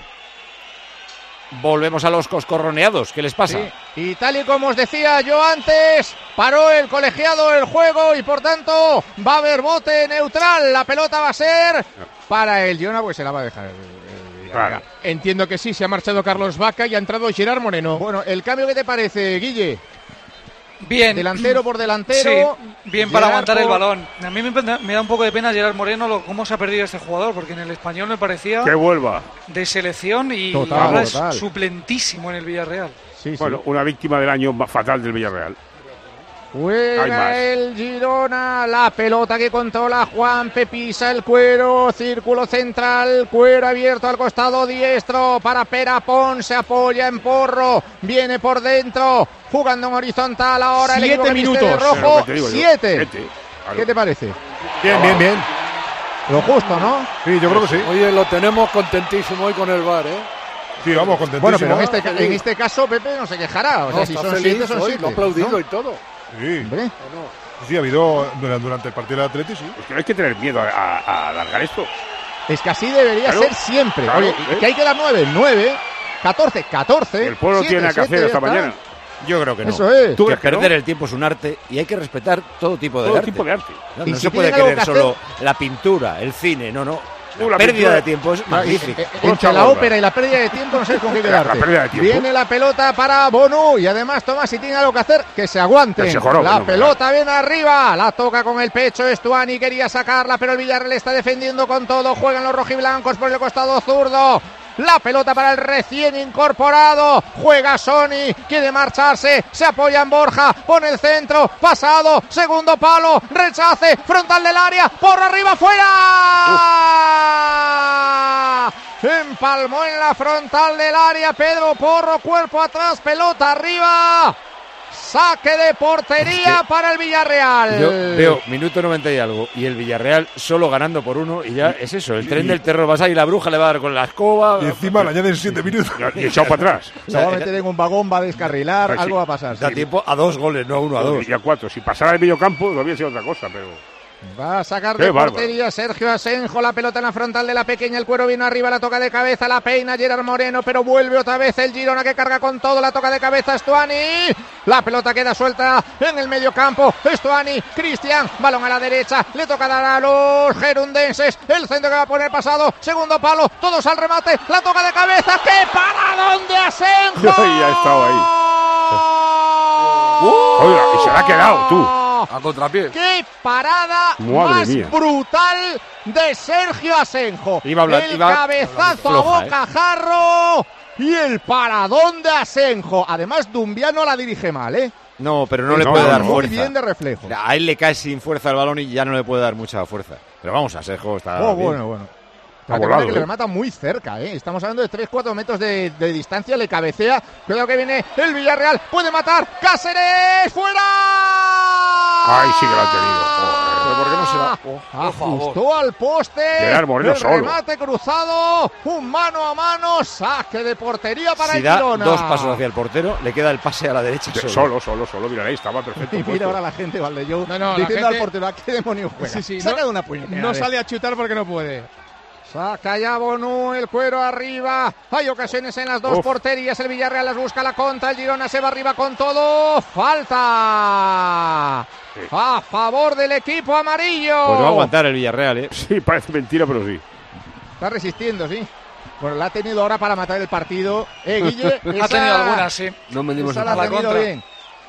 Volvemos a los coscorroneados. ¿Qué les pasa? Sí. Y tal y como os decía yo antes, paró el colegiado el juego y por tanto va a haber bote neutral. La pelota va a ser para el Girona, pues se la va a dejar. Claro. Entiendo que sí, se ha marchado Carlos Vaca y ha entrado Gerard Moreno. Bueno, ¿el cambio qué te parece, Guille? Bien. Delantero por delantero. Sí, bien para aguantar el balón. A mí me da un poco de pena Gerard Moreno cómo se ha perdido este jugador, porque en el Español me parecía que vuelva de selección y total, ahora total. Es suplentísimo en el Villarreal. Sí, bueno, una víctima del año fatal del Villarreal. Juega el Girona, la pelota que controla Juanpe, pisa el Cuero, círculo central, Cuero abierto al costado diestro para Perapón, se apoya en Porro, viene por dentro, jugando en horizontal ahora 7 minutos. De rojo, 7. Claro. ¿Qué te parece? Bien. Lo justo, ¿no? Sí, yo creo que sí. Oye, lo tenemos contentísimo hoy con el VAR, ¿eh? Sí, vamos, contentísimo. Bueno, pero en este caso Pepe no se quejará. O sea, no, si está son feliz 7, son hoy, 7. lo ha aplaudido, ¿no? y todo. Sí. Hombre. Sí, ha habido durante el partido del Atleti, sí. Es que no hay que tener miedo a alargar esto. Es que así debería ser siempre. Claro, Oye, que hay que dar 9, 14. El pueblo 7, tiene que hacer esta mañana. Yo creo que no. Eso es. ¿Tú que perder el tiempo es un arte y hay que respetar todo tipo de arte. No, y no si se puede tienen algo querer que solo hacer... la pintura, el cine, no. La la pérdida pintura de tiempo es magnífica. Entre la ópera y la pérdida de tiempo no sé con qué quedarte. La pérdida de tiempo. Viene la pelota para Bonú y además Tomás, si tiene algo que hacer, que se aguante. La pelota viene arriba, la toca con el pecho Estuani, quería sacarla, pero el Villarreal está defendiendo con todo. Juegan los rojiblancos por el costado zurdo. La pelota para el recién incorporado. Juega Sony, quiere marcharse, se apoya en Borja, pone el centro, pasado, segundo palo, rechace, frontal del área, por arriba, fuera. Empalmó en la frontal del área Pedro Porro, cuerpo atrás, pelota arriba. Saque de portería para el Villarreal. Yo veo minuto 90 y algo y el Villarreal solo ganando por 1 y ya es eso, el tren del terror. Vas ahí, la bruja le va a dar con la escoba. Y encima le añaden 7 minutos. Y echado para atrás. Se va a meter en un vagón, va a descarrilar, Pues sí. algo va a pasar. Da tiempo a 2 goles, no a 1, a 2. Y a 4. Si pasara el medio campo, no había sido otra cosa, pero... Va a sacar de portería Sergio Asenjo, la pelota en la frontal de la pequeña, el Cuero viene arriba, la toca de cabeza, la peina Gerard Moreno, pero vuelve otra vez el Girona que carga con todo, la toca de cabeza Estuani, la pelota queda suelta en el medio campo, Estuani, Cristian, balón a la derecha, le toca dar a los gerundenses, el centro que va a poner pasado, segundo palo, todos al remate, la toca de cabeza, ¡qué paradón de Asenjo! Ya ha estado ahí. Oiga, y se la ha quedado, tú. A contrapié. ¡Qué parada Madre más mía. brutal de Sergio Asenjo! Iba a hablar, el iba cabezazo floja, a bocajarro y el paradón de Asenjo. Además, Dumbiano la dirige mal, ¿eh? No, pero no le puede dar muy fuerza. bien de reflejo. A él le cae sin fuerza el balón y ya no le puede dar mucha fuerza. Pero vamos, Asenjo está bien. Bueno. Ha Que volado, le remata muy cerca, ¿eh? Estamos hablando de 3-4 metros de distancia, le cabecea. Cuidado que viene el Villarreal, puede matar. ¡Cáceres! ¡Fuera! Ay, sí que lo ha tenido. Pero ¿por qué no se va? Ajustó al poste. Gerard Moreno el solo. remate cruzado. Un mano a mano. Saque de portería para Si el da Girona. 2 pasos hacia el portero, le queda el pase a la derecha solo. Solo. Mira, ahí estaba perfecto. Y mira ahora la gente, Valdellou, No, diciendo la al gente... portero, ¿a qué demonios juega? Sí, Saca no, de una puñetera. no sale a chutar porque no puede. Saca ya Bonú, el Cuero arriba. Hay ocasiones en las dos porterías. El Villarreal las busca la contra. El Girona se va arriba con todo. Falta a favor del equipo amarillo. Pues va a aguantar el Villarreal, ¿eh? Sí, parece mentira, pero sí. Está resistiendo, sí. Bueno, la ha tenido ahora para matar el partido. Guille. Ha tenido algunas, sí. No me dimos la contra. Bien.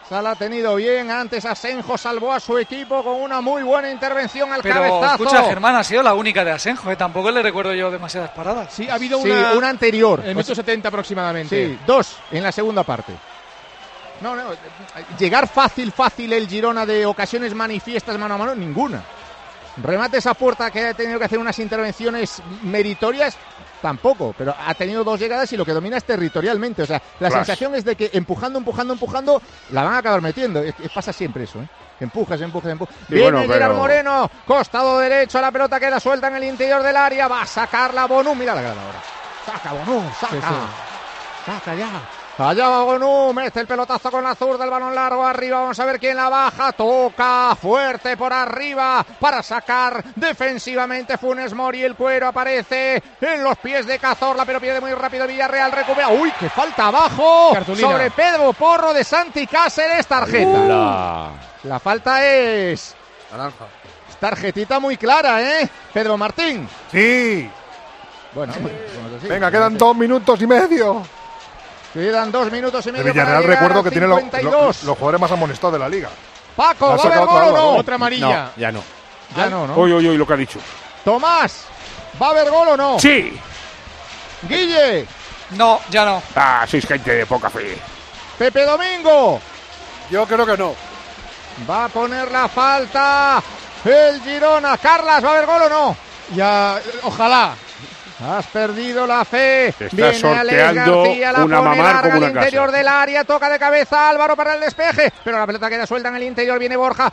Se la ha tenido bien. Antes Asenjo salvó a su equipo con una muy buena intervención al Pero cabezazo. escucha, Germán, ha sido la única de Asenjo, tampoco le recuerdo yo demasiadas paradas. Sí, ha habido una anterior. En el minuto 70 aproximadamente. Sí, 2 en la segunda parte. No, llegar fácil el Girona de ocasiones manifiestas mano a mano, ninguna. Remates a puerta que ha tenido que hacer unas intervenciones meritorias, tampoco, pero ha tenido 2 llegadas y lo que domina es territorialmente. O sea, la sensación es de que empujando, la van a acabar metiendo. Pasa siempre eso, ¿eh? Empujas. Sí, viene Gerard Moreno, costado derecho, la pelota queda suelta en el interior del área, va a sacarla Bonú, mira la grada ahora. Saca Bonú, saca. Sí. Saca ya. Allá va Bonú, mete el pelotazo con la zurda, el balón largo arriba, vamos a ver quién la baja, toca fuerte por arriba para sacar defensivamente Funes Mori, el cuero aparece en los pies de Cazorla, pero pierde muy rápido Villarreal, recupera, ¡uy, qué falta abajo! Cartulina. Sobre Pedro Porro de Santi Cáceres, tarjeta. La falta es... naranja. Tarjetita muy clara, ¿eh? Pedro Martín. Sí. Bueno, venga, quedan 2 minutos y medio. Quedan 2 minutos y medio. El Villarreal, recuerdo que tiene los jugadores más amonestados de la liga. Paco, ¿va a haber gol o no? Otra amarilla. No, ya no. Ya no. Uy, lo que ha dicho. Tomás, ¿va a haber gol o no? Sí. Guille. No, ya no. Sois gente de poca fe. Pepe Domingo. Yo creo que no. Va a poner la falta el Girona. Carlas, ¿va a haber gol o no? Ya, ojalá. Has perdido la fe. Viene sorteando García, la una pone mamar larga como una al interior casa. del área, toca de cabeza Álvaro para el despeje, pero la pelota queda suelta en el interior, viene Borja,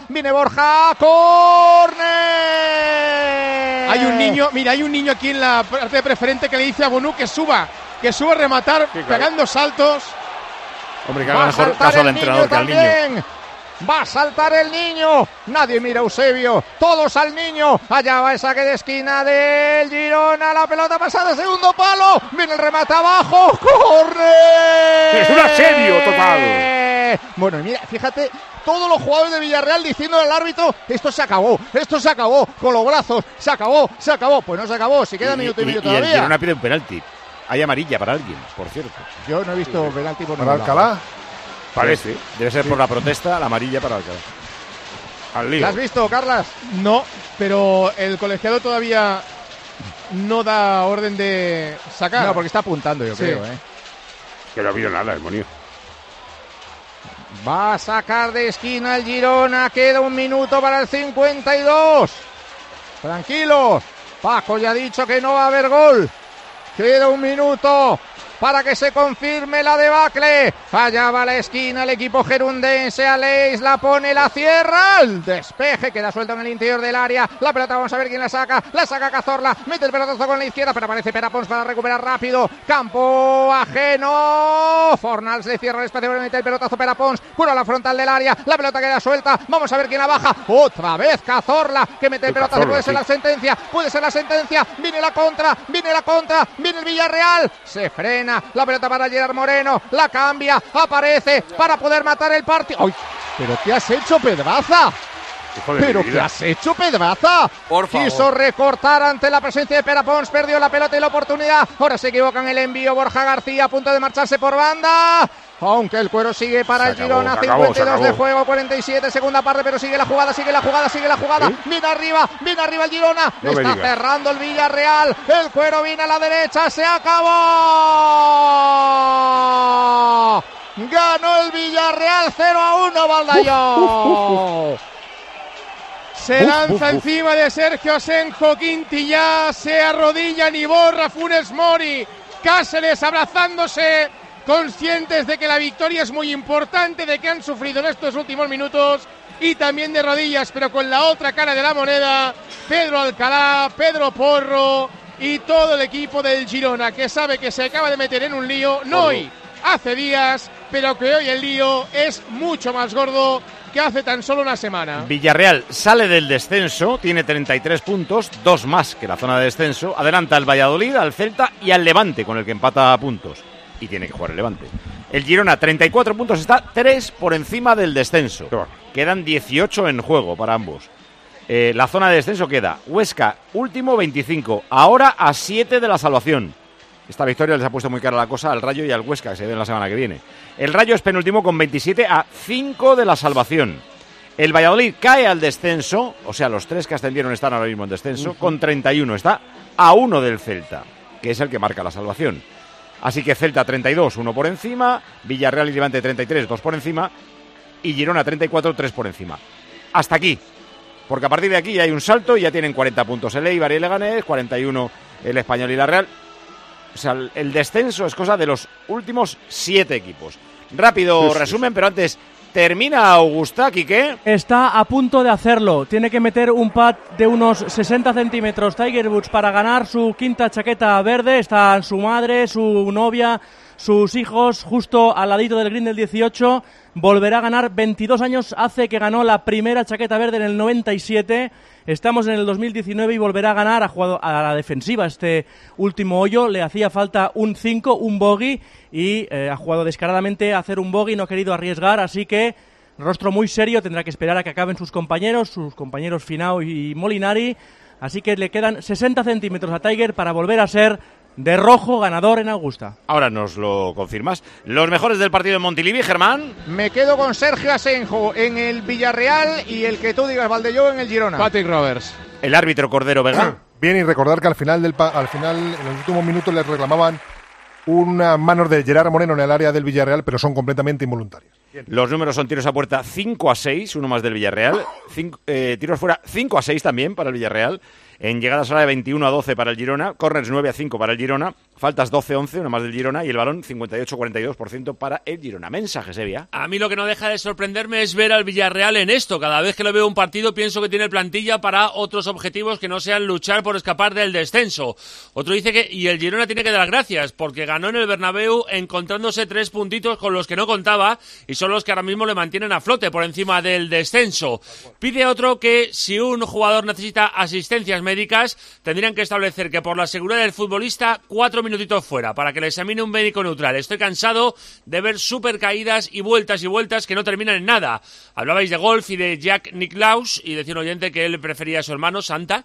¡córner! Hay un niño aquí en la parte preferente que le dice a Bonú que suba a rematar, sí, claro, pegando saltos. Hombre, que haga mejor caso al entrenador que al niño. Va a saltar el niño. Nadie mira a Eusebio. Todos al niño. Allá va el saque de esquina del Girona. La pelota pasada, segundo palo. Viene el remate abajo. ¡Corre! Es un asedio total. Bueno, mira, fíjate, todos los jugadores de Villarreal diciendo al árbitro: esto se acabó, con los brazos, se acabó. Pues no se acabó, si queda minuto y medio todavía. Y el Girona pide un penalti. Hay amarilla para alguien, por cierto. Yo no he visto penalti por ¿Para Alcalá? Parece. Debe ser por la protesta, la amarilla para Alcalá. ¿La has visto, Carlas? No, pero el colegiado todavía no da orden de sacar. No, porque está apuntando, yo creo, ¿eh? Que no ha habido nada, demonio. Va a sacar de esquina el Girona. Queda 1 minuto para el 52. Tranquilos. Paco ya ha dicho que no va a haber gol. Queda 1 minuto para que se confirme la debacle. Allá va la esquina el equipo gerundense. Aleix la pone, la cierra. El despeje queda suelto en el interior del área. La pelota, vamos a ver quién la saca. La saca Cazorla. Mete el pelotazo con la izquierda, pero aparece Perapons para recuperar rápido. Campo ajeno. Fornals le cierra el espacio para meter el pelotazo. Perapons cura la frontal del área. La pelota queda suelta. Vamos a ver quién la baja. Otra vez Cazorla que mete el pelotazo. Puede ser la sentencia. Viene la contra. Viene el Villarreal. Se frena. La pelota para Gerard Moreno, la cambia, aparece para poder matar el partido. ¡Ay! ¿Pero qué has hecho, Pedraza? ¿Qué has hecho, Pedraza? Por favor. Quiso recortar ante la presencia de Perapons, perdió la pelota y la oportunidad. Ahora se equivoca en el envío Borja García, a punto de marcharse por banda. Aunque el cuero sigue para el Girona, 52 de juego, 47, segunda parte, pero sigue la jugada. ¿Sí? Viene arriba el Girona, no está cerrando el Villarreal, el cuero viene a la derecha, se acabó. Ganó el Villarreal 0-1, Baldayón. Se lanza encima de Sergio Asenjo, Quintillá, se arrodillan y borra Funes Mori. Cáceres abrazándose, conscientes de que la victoria es muy importante, de que han sufrido en estos últimos minutos y también de rodillas, pero con la otra cara de la moneda, Pedro Alcalá, Pedro Porro y todo el equipo del Girona, que sabe que se acaba de meter en un lío, no hoy, hace días, pero que hoy el lío es mucho más gordo que hace tan solo una semana. Villarreal sale del descenso, tiene 33 puntos, 2 más que la zona de descenso, adelanta al Valladolid, al Celta y al Levante, con el que empata puntos. Y tiene que jugar el Levante. El Girona, 34 puntos, está 3 por encima del descenso. Quedan 18 en juego para ambos. La zona de descenso queda Huesca, último, 25. Ahora a 7 de la salvación. Esta victoria les ha puesto muy cara la cosa al Rayo y al Huesca, que se ven la semana que viene. El Rayo es penúltimo con 27 a 5 de la salvación. El Valladolid cae al descenso, o sea, los 3 que ascendieron están ahora mismo en descenso, con 31. Está a 1 del Celta, que es el que marca la salvación. Así que Celta 32, 1 por encima, Villarreal y Levante 33, 2 por encima, y Girona 34, 3 por encima. Hasta aquí, porque a partir de aquí ya hay un salto y ya tienen 40 puntos el Eibar y el Leganés, 41 el Español y la Real. O sea, el descenso es cosa de los últimos 7 equipos. Rápido resumen, pero antes, ¿termina Augusta, Quique? Está a punto de hacerlo. Tiene que meter un pad de unos 60 centímetros Tiger Woods para ganar su quinta chaqueta verde. Está su madre, su novia, sus hijos justo al ladito del green del 18. Volverá a ganar. 22 años hace que ganó la primera chaqueta verde en el 97. Estamos en el 2019 y volverá a ganar. Ha jugado a la defensiva este último hoyo. Le hacía falta un 5, un bogey, y ha jugado descaradamente a hacer un bogey. No ha querido arriesgar, así que rostro muy serio. Tendrá que esperar a que acaben sus compañeros Finau y Molinari. Así que le quedan 60 centímetros a Tiger para volver a ser de rojo ganador en Augusta. Ahora nos lo confirmas. Los mejores del partido en Montilivi, Germán. Me quedo con Sergio Asenjo en el Villarreal y el que tú digas, Valdelló, en el Girona. Patrick Roberts. El árbitro Cordero Vega. Bien, y recordar que al final, en los últimos minutos, les reclamaban unas manos de Gerard Moreno en el área del Villarreal, pero son completamente involuntarias. Bien. Los números son tiros a puerta 5-6, uno más del Villarreal. Tiros fuera 5-6 también para el Villarreal. En llegadas a la de 21-12 para el Girona, corners 9-5 para el Girona, faltas 12-11, una más del Girona, y el balón 58-42% para el Girona. Mensaje, Sevilla. A mí lo que no deja de sorprenderme es ver al Villarreal en esto. Cada vez que lo veo un partido pienso que tiene plantilla para otros objetivos que no sean luchar por escapar del descenso. Otro dice que y el Girona tiene que dar gracias porque ganó en el Bernabéu encontrándose 3 puntitos con los que no contaba y son los que ahora mismo le mantienen a flote por encima del descenso. Pide otro que si un jugador necesita asistencias médicas, tendrían que establecer que por la seguridad del futbolista 4 minutitos fuera para que le examine un médico neutral. Estoy cansado de ver super caídas y vueltas que no terminan en nada. Hablabais de golf y de Jack Nicklaus y decía un oyente que él prefería a su hermano Santa.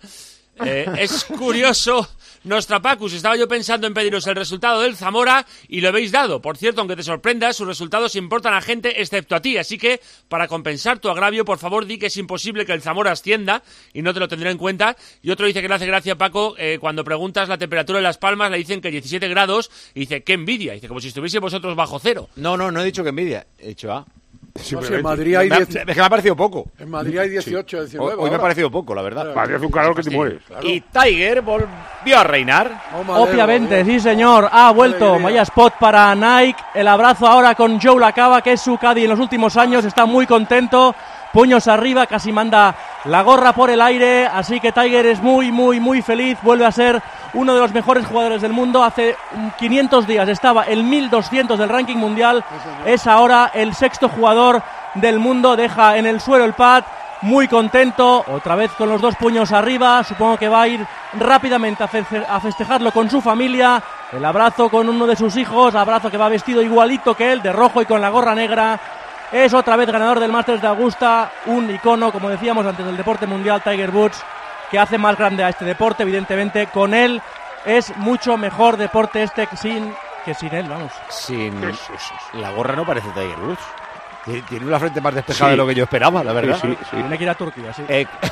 Es curioso, Nostrapacus, estaba yo pensando en pediros el resultado del Zamora y lo habéis dado. Por cierto, aunque te sorprenda, sus resultados importan a gente excepto a ti, así que para compensar tu agravio, por favor di que es imposible que el Zamora ascienda y no te lo tendré en cuenta. Y otro dice que le hace gracia, Paco, cuando preguntas la temperatura de Las Palmas le dicen que 17 grados y dice, qué envidia, dice como si estuviese vosotros bajo cero. No he dicho que envidia, he dicho No, en Madrid hay es que me ha parecido poco. En Madrid hay 18, 19. Hoy me ha parecido poco, la verdad. Madrid hace un calor que te mueres. Claro. Y Tiger volvió a reinar. Obviamente, sí señor. Ha vuelto. Vaya spot para Nike. El abrazo ahora con Joe Lacava, que es su caddy en los últimos años. Está muy contento. Puños arriba, casi manda la gorra por el aire. Así que Tiger es muy feliz. Vuelve a ser uno de los mejores jugadores del mundo. Hace 500 días estaba el 1200 del ranking mundial. Es ahora el 6º jugador del mundo. Deja en el suelo el pad. Muy contento. Otra vez con los 2 puños arriba. Supongo que va a ir rápidamente a festejarlo con su familia. El abrazo con uno de sus hijos. Abrazo que va vestido igualito que él, de rojo y con la gorra negra. Es otra vez ganador del Masters de Augusta, un icono, como decíamos antes, del deporte mundial, Tiger Woods, que hace más grande a este deporte, evidentemente. Con él es mucho mejor deporte este que sin él, vamos. La gorra no parece Tiger Woods. Tiene una frente más despejada de lo que yo esperaba, la verdad. Sí. Tiene que ir a Turquía, sí.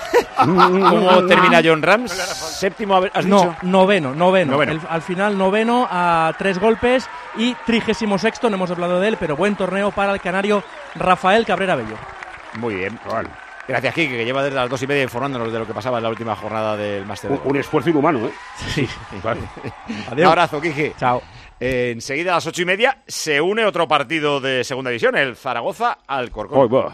¿Cómo termina John Rams? ¿Séptimo, has dicho? Noveno. Al final noveno a 3 golpes y 36º, no hemos hablado de él, pero buen torneo para el canario Rafael Cabrera Bello. Muy bien. Vale. Gracias, Quique, que lleva desde las 2:30 informándonos de lo que pasaba en la última jornada del Máster. Un esfuerzo inhumano, ¿eh? Sí. Vale. Adiós. Un abrazo, Quique. Chao. Enseguida a las 8:30 se une otro partido de segunda división, el Zaragoza Alcorcón.